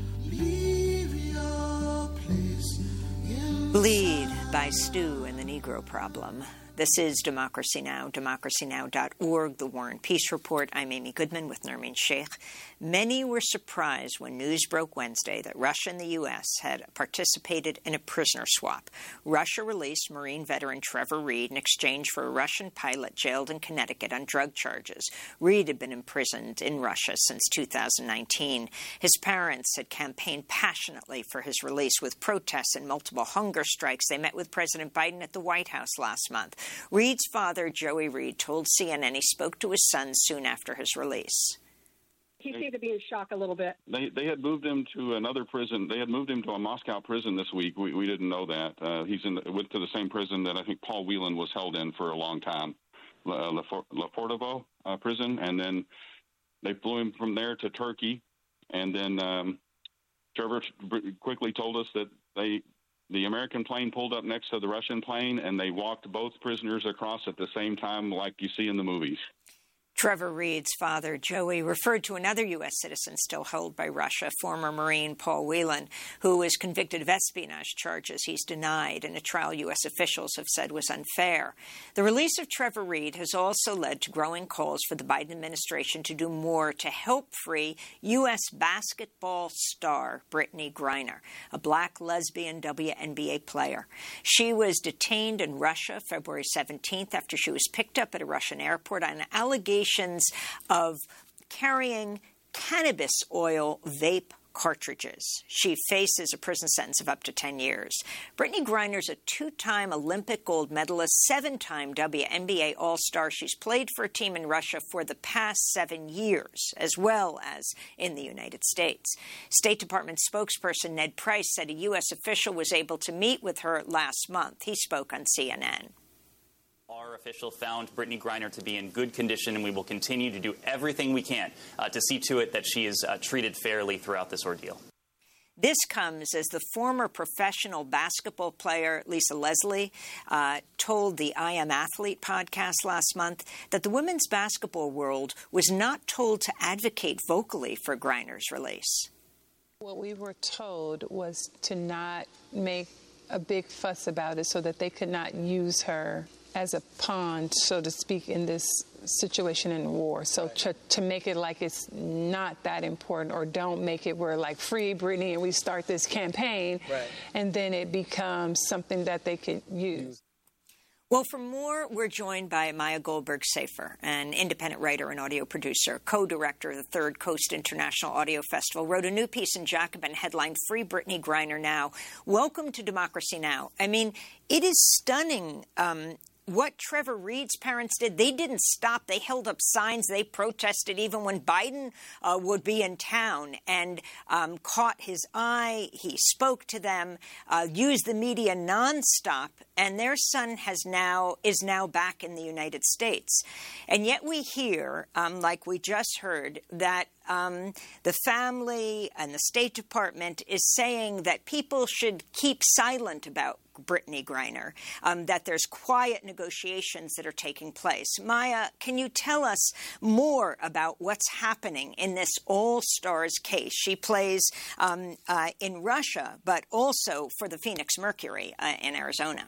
Leave your place in the Bleed by Stu and the Negro Problem. This is Democracy Now!, democracynow.org, The War and Peace Report. I'm Amy Goodman with Nermeen Sheikh. Many were surprised when news broke Wednesday that Russia and the U.S. had participated in a prisoner swap. Russia released Marine veteran Trevor Reed in exchange for a Russian pilot jailed in Connecticut on drug charges. Reed had been imprisoned in Russia since 2019. His parents had campaigned passionately for his release with protests and multiple hunger strikes. They met with President Biden at the White House last month. Reed's father, Joey Reed, told CNN he spoke to his son soon after his release. He seemed to be in shock a little bit. They had moved him to another prison. They had moved him to a Moscow prison this week. We didn't know that. Went to the same prison that I think Paul Whelan was held in for a long time, Lefortovo prison. And then they flew him from there to Turkey. And then Trevor quickly told us that the American plane pulled up next to the Russian plane, and they walked both prisoners across at the same time like you see in the movies. Trevor Reed's father, Joey, referred to another U.S. citizen still held by Russia, former Marine Paul Whelan, who was convicted of espionage charges he's denied in a trial U.S. officials have said was unfair. The release of Trevor Reed has also led to growing calls for the Biden administration to do more to help free U.S. basketball star Brittany Griner, a Black lesbian WNBA player. She was detained in Russia February 17th after she was picked up at a Russian airport on allegations of carrying cannabis oil vape cartridges. She faces a prison sentence of up to 10 years. Brittany Griner's a two-time Olympic gold medalist, seven-time WNBA All-Star. She's played for a team in Russia for the past 7 years, as well as in the United States. State Department spokesperson Ned Price said a U.S. official was able to meet with her last month. He spoke on CNN. Our official found Brittany Griner to be in good condition, and we will continue to do everything we can to see to it that she is treated fairly throughout this ordeal. This comes as the former professional basketball player Lisa Leslie told the I Am Athlete podcast last month that the women's basketball world was not told to advocate vocally for Griner's release. What we were told was to not make a big fuss about it so that they could not use her as a pawn, so to speak, in this situation in war. So to make it like it's not that important, or don't make it where like free Britney and we start this campaign, and then it becomes something that they could use. Well, for more, we're joined by Maya Goldberg-Safer, an independent writer and audio producer, co-director of the Third Coast International Audio Festival, wrote a new piece in Jacobin headlined Free Britney Griner Now. Welcome to Democracy Now! I mean, it is stunning what Trevor Reed's parents did. They didn't stop. They held up signs. They protested even when Biden would be in town, and caught his eye. He spoke to them, used the media nonstop, and their son is now back in the United States. And yet we hear, like we just heard, that the family and the State Department is saying that people should keep silent about Britney Griner, that there's quiet negotiations that are taking place. Maya, can you tell us more about what's happening in this All-Stars case? She plays in Russia, but also for the Phoenix Mercury in Arizona.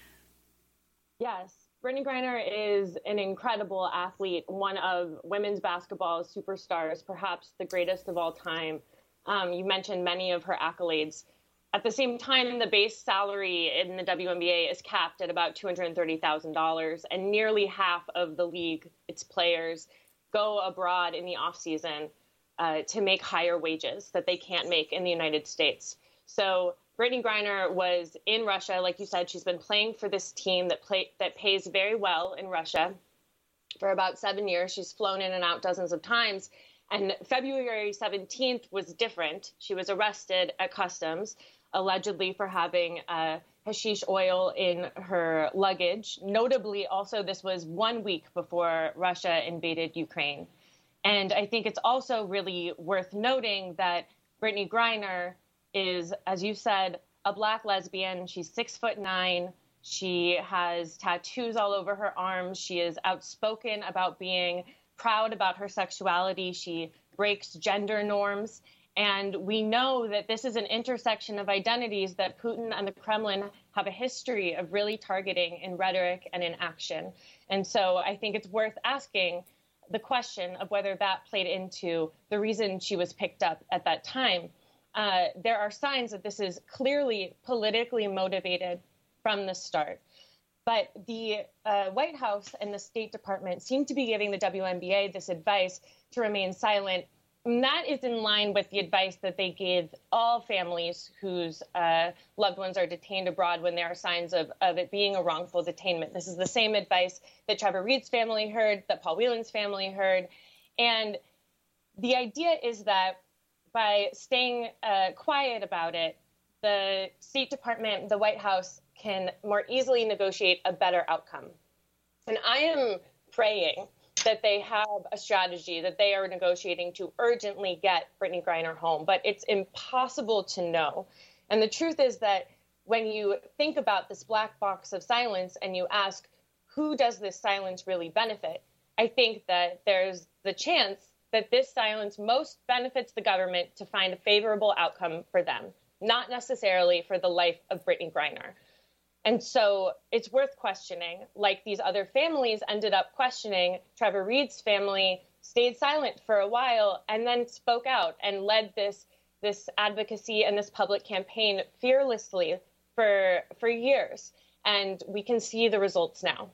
Yes. Britney Griner is an incredible athlete, one of women's basketball's superstars, perhaps the greatest of all time. You mentioned many of her accolades. At the same time, the base salary in the WNBA is capped at about $230,000, and nearly half of the league, its players, go abroad in the offseason to make higher wages that they can't make in the United States. So Britney Griner was in Russia. Like you said, she's been playing for this team that pays very well in Russia for about 7 years. She's flown in and out dozens of times. And February 17th was different. She was arrested at customs, allegedly for having hashish oil in her luggage. Notably, also, this was 1 week before Russia invaded Ukraine. And I think it's also really worth noting that Britney Griner is, as you said, a Black lesbian. She's 6'9". She has tattoos all over her arms. She is outspoken about being proud about her sexuality. She breaks gender norms. And we know that this is an intersection of identities that Putin and the Kremlin have a history of really targeting in rhetoric and in action. And so I think it's worth asking the question of whether that played into the reason she was picked up at that time. There are signs that this is clearly politically motivated from the start. But the White House and the State Department seem to be giving the WNBA this advice to remain silent. And that is in line with the advice that they give all families whose loved ones are detained abroad when there are signs of it being a wrongful detainment. This is the same advice that Trevor Reed's family heard, that Paul Whelan's family heard. And the idea is that by staying quiet about it, the State Department, the White House, can more easily negotiate a better outcome. And I am praying that they have a strategy that they are negotiating to urgently get Britney Griner home, but it's impossible to know. And the truth is that when you think about this black box of silence and you ask, who does this silence really benefit? I think that there's the chance that this silence most benefits the government to find a favorable outcome for them, not necessarily for the life of Britney Griner. And so it's worth questioning, like these other families ended up questioning. Trevor Reed's family stayed silent for a while and then spoke out and led this advocacy and this public campaign fearlessly for years. And we can see the results now.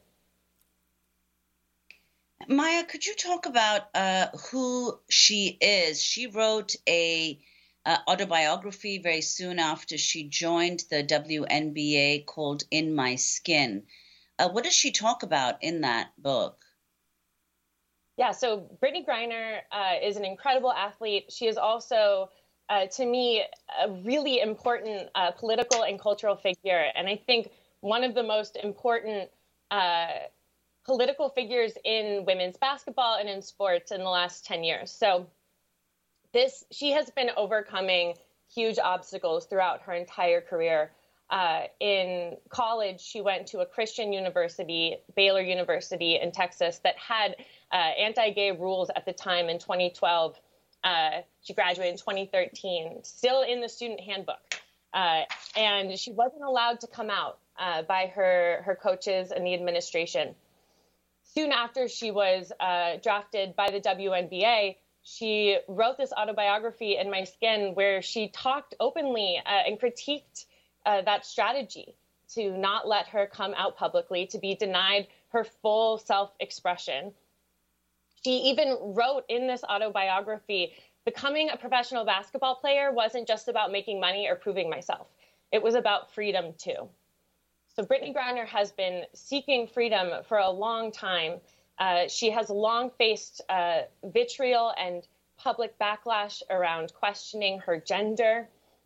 Maya, could you talk about who she is? She wrote a autobiography very soon after she joined the WNBA called In My Skin. What does she talk about in that book? Yeah, so Britney Griner is an incredible athlete. She is also, to me, a really important political and cultural figure. And I think one of the most important political figures in women's basketball and in sports in the last 10 years. So she has been overcoming huge obstacles throughout her entire career. In college, she went to a Christian university, Baylor University in Texas, that had anti-gay rules at the time in 2012. She graduated in 2013, still in the student handbook. And she wasn't allowed to come out by her coaches and the administration. Soon after she was drafted by the WNBA, she wrote this autobiography, In My Skin, where she talked openly and critiqued that strategy to not let her come out publicly, to be denied her full self-expression. She even wrote in this autobiography, becoming a professional basketball player wasn't just about making money or proving myself. It was about freedom, too. So Brittney Griner has been seeking freedom for a long time. She has long faced vitriol and public backlash around questioning her gender.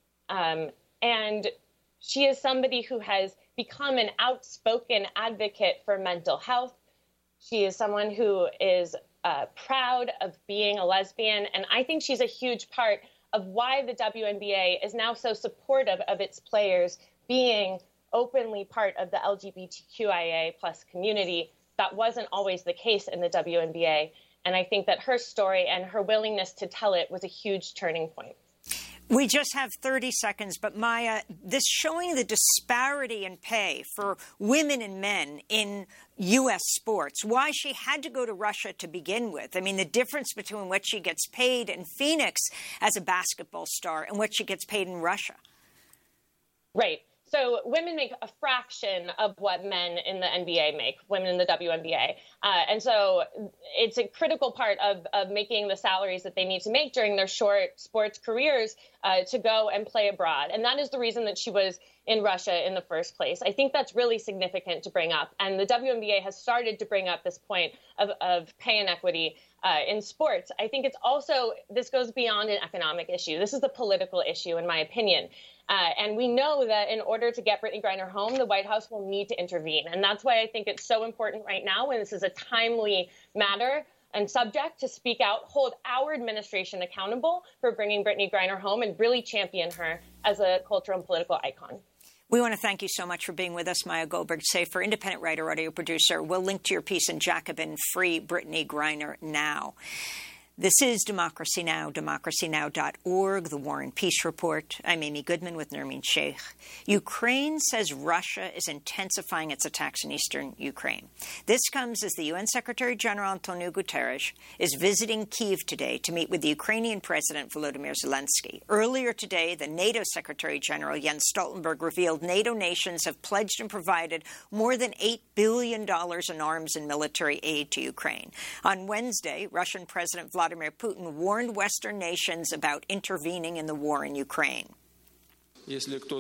And she is somebody who has become an outspoken advocate for mental health. She is someone who is proud of being a lesbian. And I think she's a huge part of why the WNBA is now so supportive of its players being openly part of the LGBTQIA plus community. That wasn't always the case in the WNBA. And I think that her story and her willingness to tell it was a huge turning point. We just have 30 seconds, but Maya, this showing the disparity in pay for women and men in U.S. sports, why she had to go to Russia to begin with. I mean, the difference between what she gets paid in Phoenix as a basketball star and what she gets paid in Russia. Right. So women make a fraction of what men in the NBA make, women in the WNBA. And so it's a critical part of making the salaries that they need to make during their short sports careers to go and play abroad. And that is the reason that she was in Russia in the first place. I think that's really significant to bring up. And the WNBA has started to bring up this point of pay inequity in sports. I think it's also, this goes beyond an economic issue. This is a political issue, in my opinion. And we know that in order to get Brittney Griner home, the White House will need to intervene. And that's why I think it's so important right now, when this is a timely matter and subject, to speak out, hold our administration accountable for bringing Brittney Griner home and really champion her as a cultural and political icon. We want to thank you so much for being with us, Maya Goldberg-Safer, independent writer, audio producer. We'll link to your piece in Jacobin, Free Brittney Griner Now. This is Democracy Now!, democracynow.org, The War and Peace Report. I'm Amy Goodman with Nermeen Sheikh. Ukraine says Russia is intensifying its attacks in eastern Ukraine. This comes as the UN Secretary General Antonio Guterres is visiting Kyiv today to meet with the Ukrainian President Volodymyr Zelensky. Earlier today, the NATO Secretary General Jens Stoltenberg revealed NATO nations have pledged and provided more than $8 billion in arms and military aid to Ukraine. On Wednesday, Russian President Vladimir Putin warned Western nations about intervening in the war in Ukraine. If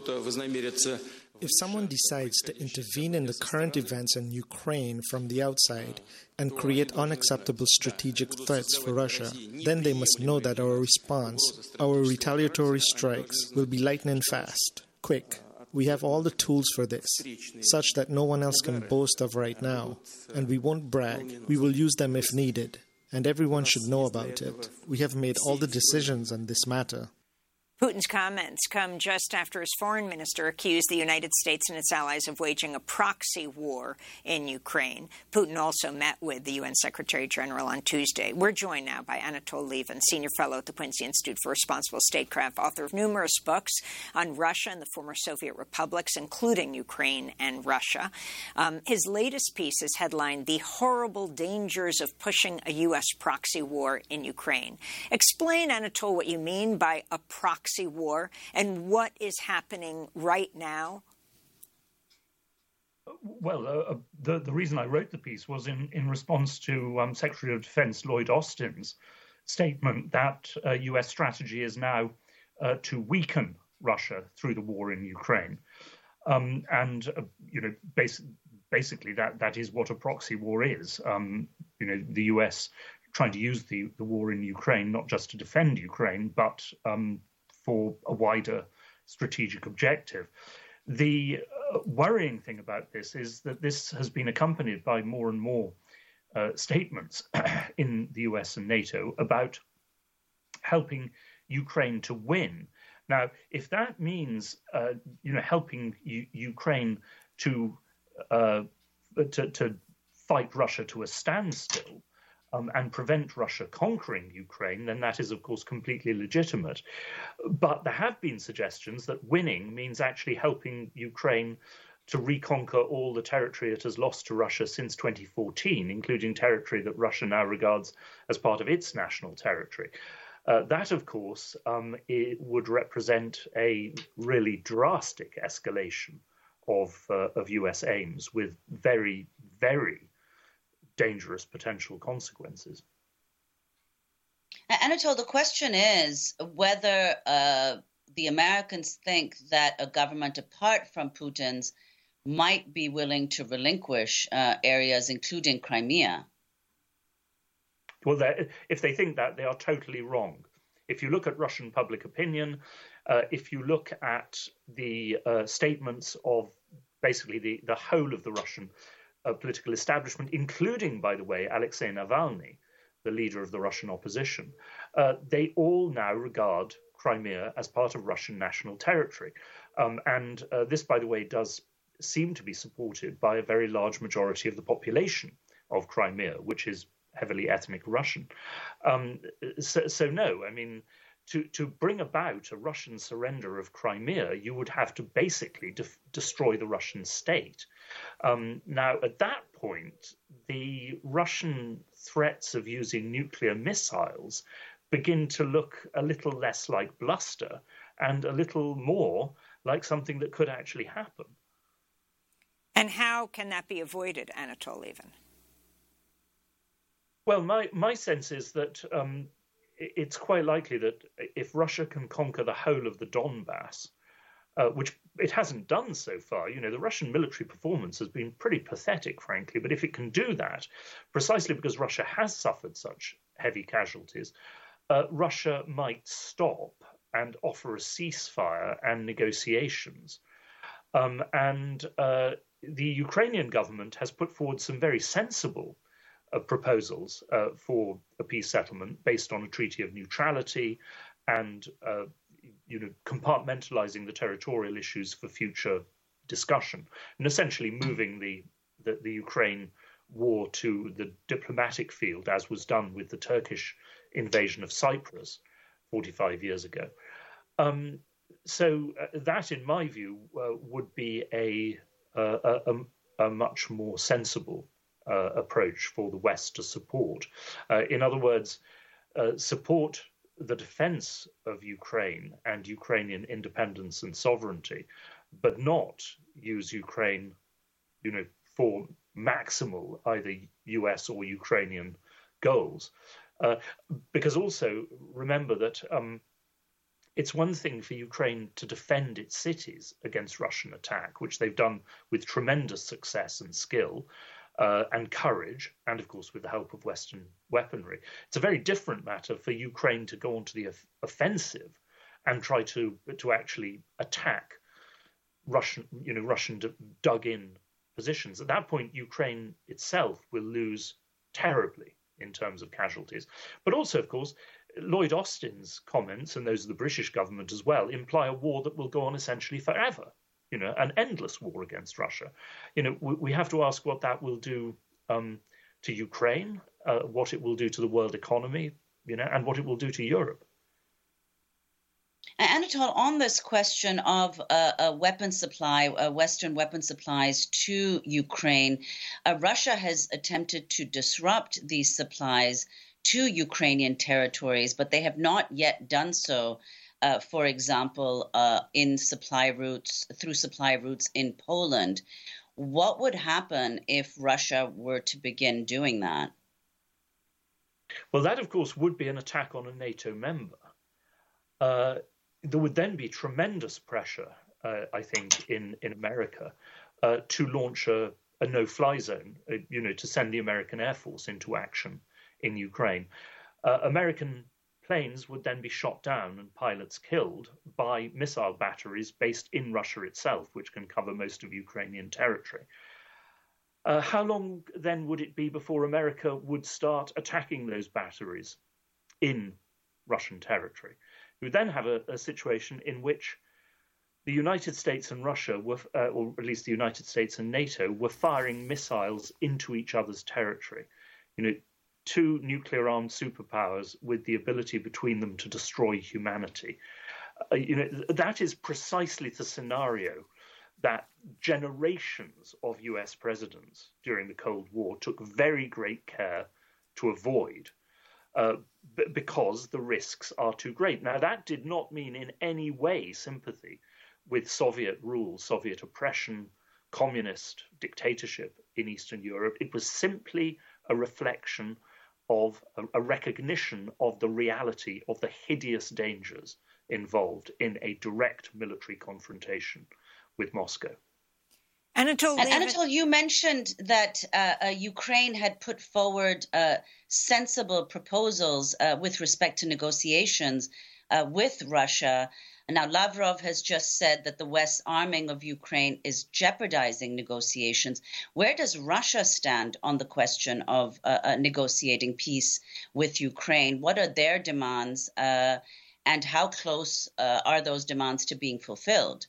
someone decides to intervene in the current events in Ukraine from the outside and create unacceptable strategic threats for Russia, then they must know that our response, our retaliatory strikes, will be lightning fast, quick. We have all the tools for this, such that no one else can boast of right now, and we won't brag. We will use them if needed. And everyone should know about it. We have made all the decisions on this matter. Putin's comments come just after his foreign minister accused the United States and its allies of waging a proxy war in Ukraine. Putin also met with the UN Secretary General on Tuesday. We're joined now by Anatol Lieven, senior fellow at the Quincy Institute for Responsible Statecraft, author of numerous books on Russia and the former Soviet republics, including Ukraine and Russia. His latest piece is headlined, "The Horrible Dangers of Pushing a U.S. Proxy War in Ukraine." Explain, Anatol, what you mean by a proxy war and what is happening right now? Well, the reason I wrote the piece was in response to Secretary of Defense Lloyd Austin's statement that U.S. strategy is now to weaken Russia through the war in Ukraine. Basically that is what a proxy war is. The U.S. trying to use the war in Ukraine not just to defend Ukraine, but for a wider strategic objective. The worrying thing about this is that this has been accompanied by more and more statements in the US and NATO about helping Ukraine to win. Now, if that means helping Ukraine to fight Russia to a standstill, and prevent Russia conquering Ukraine, then that is, of course, completely legitimate. But there have been suggestions that winning means actually helping Ukraine to reconquer all the territory it has lost to Russia since 2014, including territory that Russia now regards as part of its national territory. That, of course, it would represent a really drastic escalation of US aims with very, very dangerous potential consequences. Anatol, the question is whether the Americans think that a government apart from Putin's might be willing to relinquish areas, including Crimea. Well, if they think that, they are totally wrong. If you look at Russian public opinion, if you look at the statements of basically the whole of the Russian political establishment, including, by the way, Alexei Navalny, the leader of the Russian opposition, they all now regard Crimea as part of Russian national territory. And this, by the way, does seem to be supported by a very large majority of the population of Crimea, which is heavily ethnic Russian. So no, I mean, to bring about a Russian surrender of Crimea, you would have to basically destroy the Russian state. Now, at that point, the Russian threats of using nuclear missiles begin to look a little less like bluster and a little more like something that could actually happen. And how can that be avoided, Anatol Lieven? Well, my sense is that it's quite likely that if Russia can conquer the whole of the Donbass, which it hasn't done so far, the Russian military performance has been pretty pathetic, frankly, but if it can do that, precisely because Russia has suffered such heavy casualties, Russia might stop and offer a ceasefire and negotiations. The Ukrainian government has put forward some very sensible proposals for a peace settlement based on a treaty of neutrality and compartmentalizing the territorial issues for future discussion, and essentially moving the Ukraine war to the diplomatic field, as was done with the Turkish invasion of Cyprus 45 years ago. So that, in my view, would be a much more sensible approach for the West to support. In other words, support the defense of Ukraine and Ukrainian independence and sovereignty, but not use Ukraine, for maximal either US or Ukrainian goals. Because also remember that it's one thing for Ukraine to defend its cities against Russian attack, which they've done with tremendous success and skill and courage, and of course with the help of Western weaponry. It's a very different matter for Ukraine to go onto the offensive and try to actually attack Russian dug-in positions. At that point, Ukraine itself will lose terribly in terms of casualties. But also, of course, Lloyd Austin's comments, and those of the British government as well, imply a war that will go on essentially forever, an endless war against Russia. We have to ask what that will do to Ukraine, what it will do to the world economy, and what it will do to Europe. Anatol, on this question of a weapon supply, Western weapon supplies to Ukraine, Russia has attempted to disrupt these supplies to Ukrainian territories, but they have not yet done so, for example, through supply routes in Poland. What would happen if Russia were to begin doing that? Well, that, of course, would be an attack on a NATO member. There would then be tremendous pressure, I think, in America to launch a no-fly zone, to send the American Air Force into action in Ukraine. American planes would then be shot down and pilots killed by missile batteries based in Russia itself, which can cover most of Ukrainian territory. How long then would it be before America would start attacking those batteries in Russian territory? We would then have a situation in which the United States and Russia were, or at least the United States and NATO, were firing missiles into each other's territory. two nuclear-armed superpowers with the ability between them to destroy humanity. That is precisely the scenario that generations of US presidents during the Cold War took very great care to avoid because the risks are too great. Now, that did not mean in any way sympathy with Soviet rule, Soviet oppression, communist dictatorship in Eastern Europe. It was simply a reflection of a recognition of the reality of the hideous dangers involved in a direct military confrontation with Moscow. Anatol, you mentioned that Ukraine had put forward sensible proposals with respect to negotiations with Russia. Now, Lavrov has just said that the West's arming of Ukraine is jeopardizing negotiations. Where does Russia stand on the question of negotiating peace with Ukraine? What are their demands, and how close are those demands to being fulfilled?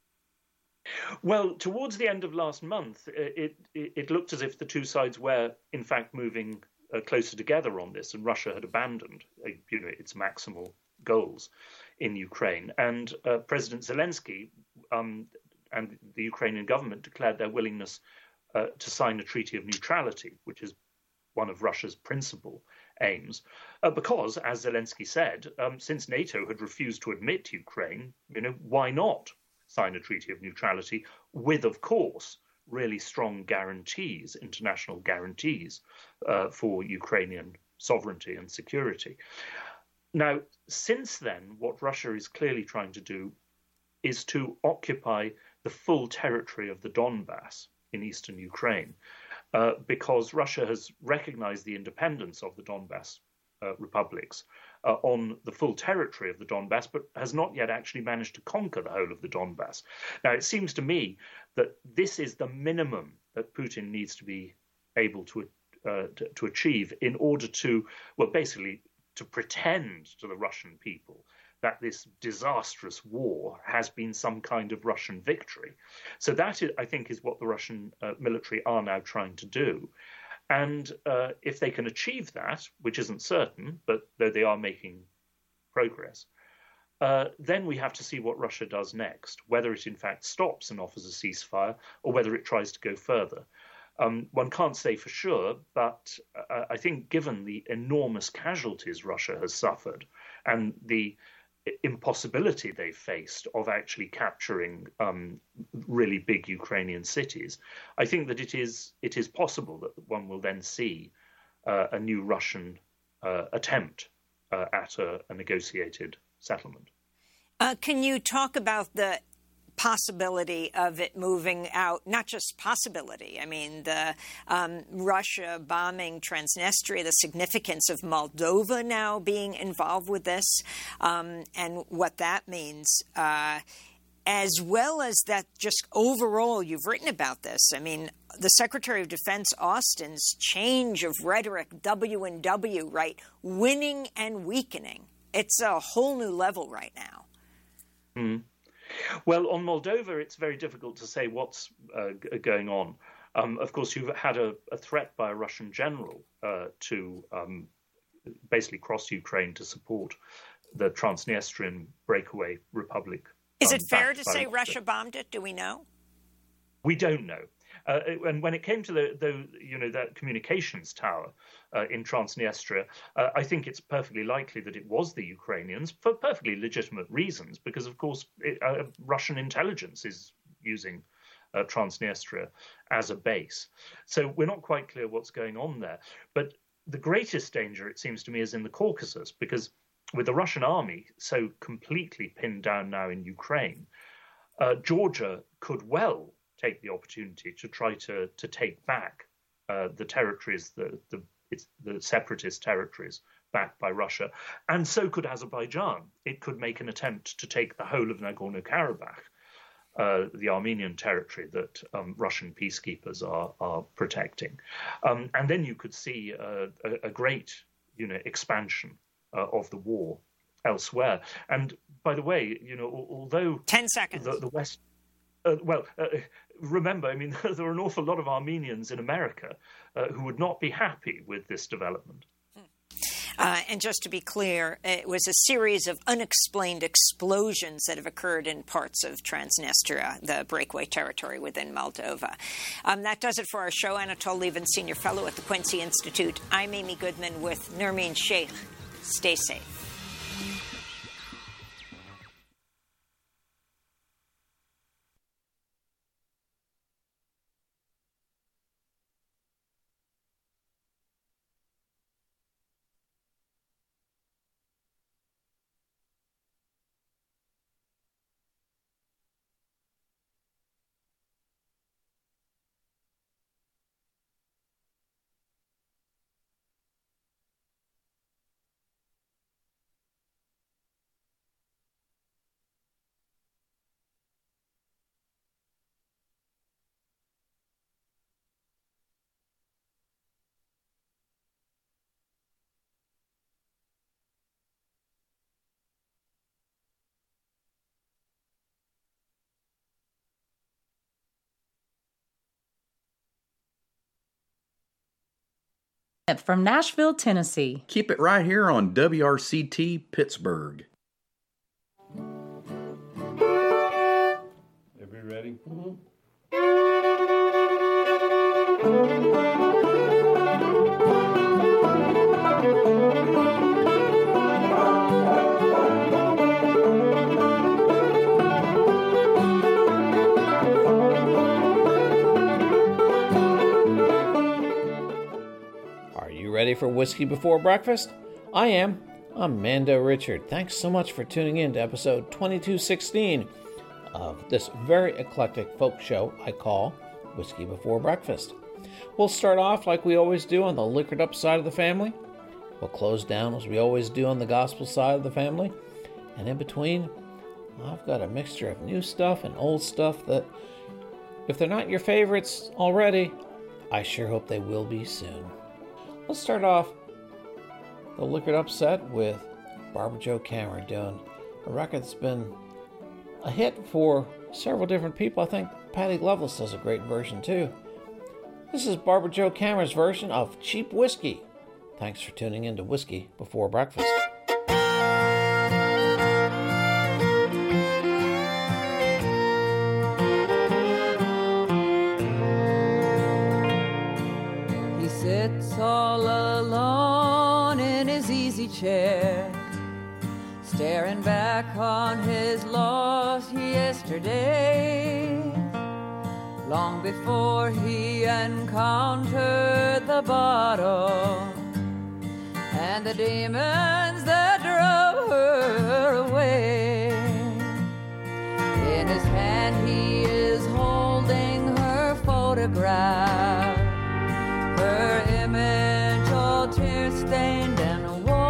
Well, towards the end of last month, it looked as if the two sides were, in fact, moving closer together on this, and Russia had abandoned, its maximal goals in Ukraine. And President Zelensky and the Ukrainian government declared their willingness to sign a treaty of neutrality, which is one of Russia's principal aims, because, as Zelensky said, since NATO had refused to admit Ukraine, why not sign a treaty of neutrality with, of course, really strong guarantees, international guarantees for Ukrainian sovereignty and security. Now, since then, what Russia is clearly trying to do is to occupy the full territory of the Donbass in eastern Ukraine, because Russia has recognized the independence of the Donbass republics on the full territory of the Donbass, but has not yet actually managed to conquer the whole of the Donbass. Now, it seems to me that this is the minimum that Putin needs to be able to achieve in order to, well, basically to pretend to the Russian people that this disastrous war has been some kind of Russian victory. So that, I think, is what the Russian military are now trying to do. And if they can achieve that, which isn't certain, but though they are making progress, then we have to see what Russia does next, whether it in fact stops and offers a ceasefire or whether it tries to go further. One can't say for sure, but I think given the enormous casualties Russia has suffered and the impossibility they faced of actually capturing really big Ukrainian cities, I think that it is possible that one will then see a new Russian attempt at a negotiated settlement. Can you talk about the possibility of it moving out? Not just possibility. I mean, the Russia bombing Transnistria, the significance of Moldova now being involved with this, and what that means, as well as that just overall, you've written about this. I mean, the Secretary of Defense Austin's change of rhetoric, W&W, right? Winning and weakening. It's a whole new level right now. Mm. Well, on Moldova, it's very difficult to say what's going on. Of course, you've had a threat by a Russian general to basically cross Ukraine to support the Transnistrian breakaway republic. Is it fair to say Russia bombed it? Do we know? We don't know. And when it came to that communications tower in Transnistria, I think it's perfectly likely that it was the Ukrainians for perfectly legitimate reasons, because, of course, Russian intelligence is using Transnistria as a base. So we're not quite clear what's going on there. But the greatest danger, it seems to me, is in the Caucasus, because with the Russian army so completely pinned down now in Ukraine, Georgia could well take the opportunity to try to take back the territories, the separatist territories backed by Russia. And so could Azerbaijan. It could make an attempt to take the whole of Nagorno-Karabakh, the Armenian territory that Russian peacekeepers are protecting. And then you could see a great expansion of the war elsewhere. And by the way, although 10 seconds. The West... Remember, I mean, there are an awful lot of Armenians in America who would not be happy with this development. And just to be clear, it was a series of unexplained explosions that have occurred in parts of Transnistria, the breakaway territory within Moldova. That does it for our show. Anatol Lieven, Senior Fellow at the Quincy Institute. I'm Amy Goodman with Nermeen Sheikh. Stay safe. From Nashville, Tennessee. Keep it right here on WRCT Pittsburgh. Everybody ready? Ready for Whiskey Before Breakfast? I am. I'm Mando Richard. Thanks so much for tuning in to episode 2216 of this very eclectic folk show I call Whiskey Before Breakfast. We'll start off like we always do on the liquored up side of the family. We'll close down as we always do on the gospel side of the family. And in between, I've got a mixture of new stuff and old stuff that, if they're not your favorites already, I sure hope they will be soon. Let's start off the Liquored Up set with Barbara Jo Cameron doing a record that's been a hit for several different people. I think Patty Loveless does a great version too. This is Barbara Jo Cameron's version of Cheap Whiskey. Thanks for tuning in to Whiskey Before Breakfast. All alone in his easy chair, staring back on his lost yesterday, long before he encountered the bottle and the demons that drove her away. In his hand he is holding her photograph, her image all tear-stained and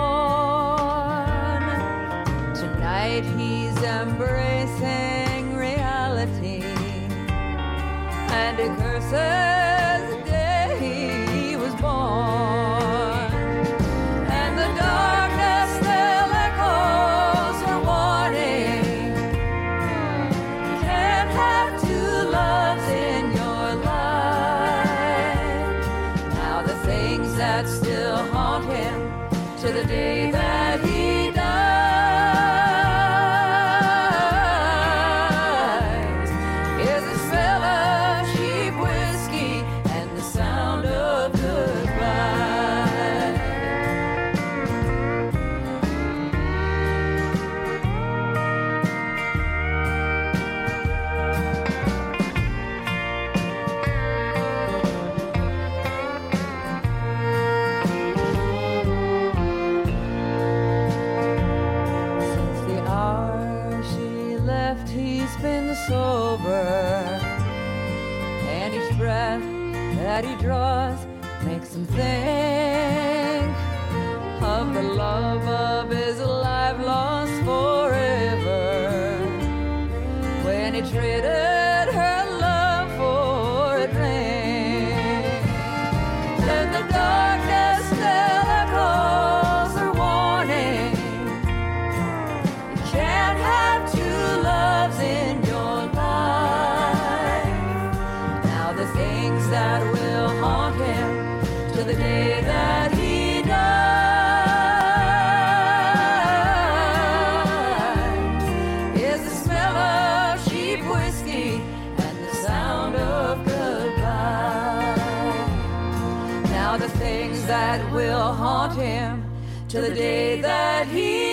worn. Tonight he's embracing reality, and he curses the day he was born. And the darkness still echoes her warning. You can't have two loves in your life. Things that still haunt him to the day that he dies is the smell of cheap whiskey and the sound of goodbye. Sober, and each breath that he draws makes him think of the love of his life lost forever, when he traded her love for a drink. Then the darkness still echoes her warning. You can't have two loves in your life. haunt him till the day that he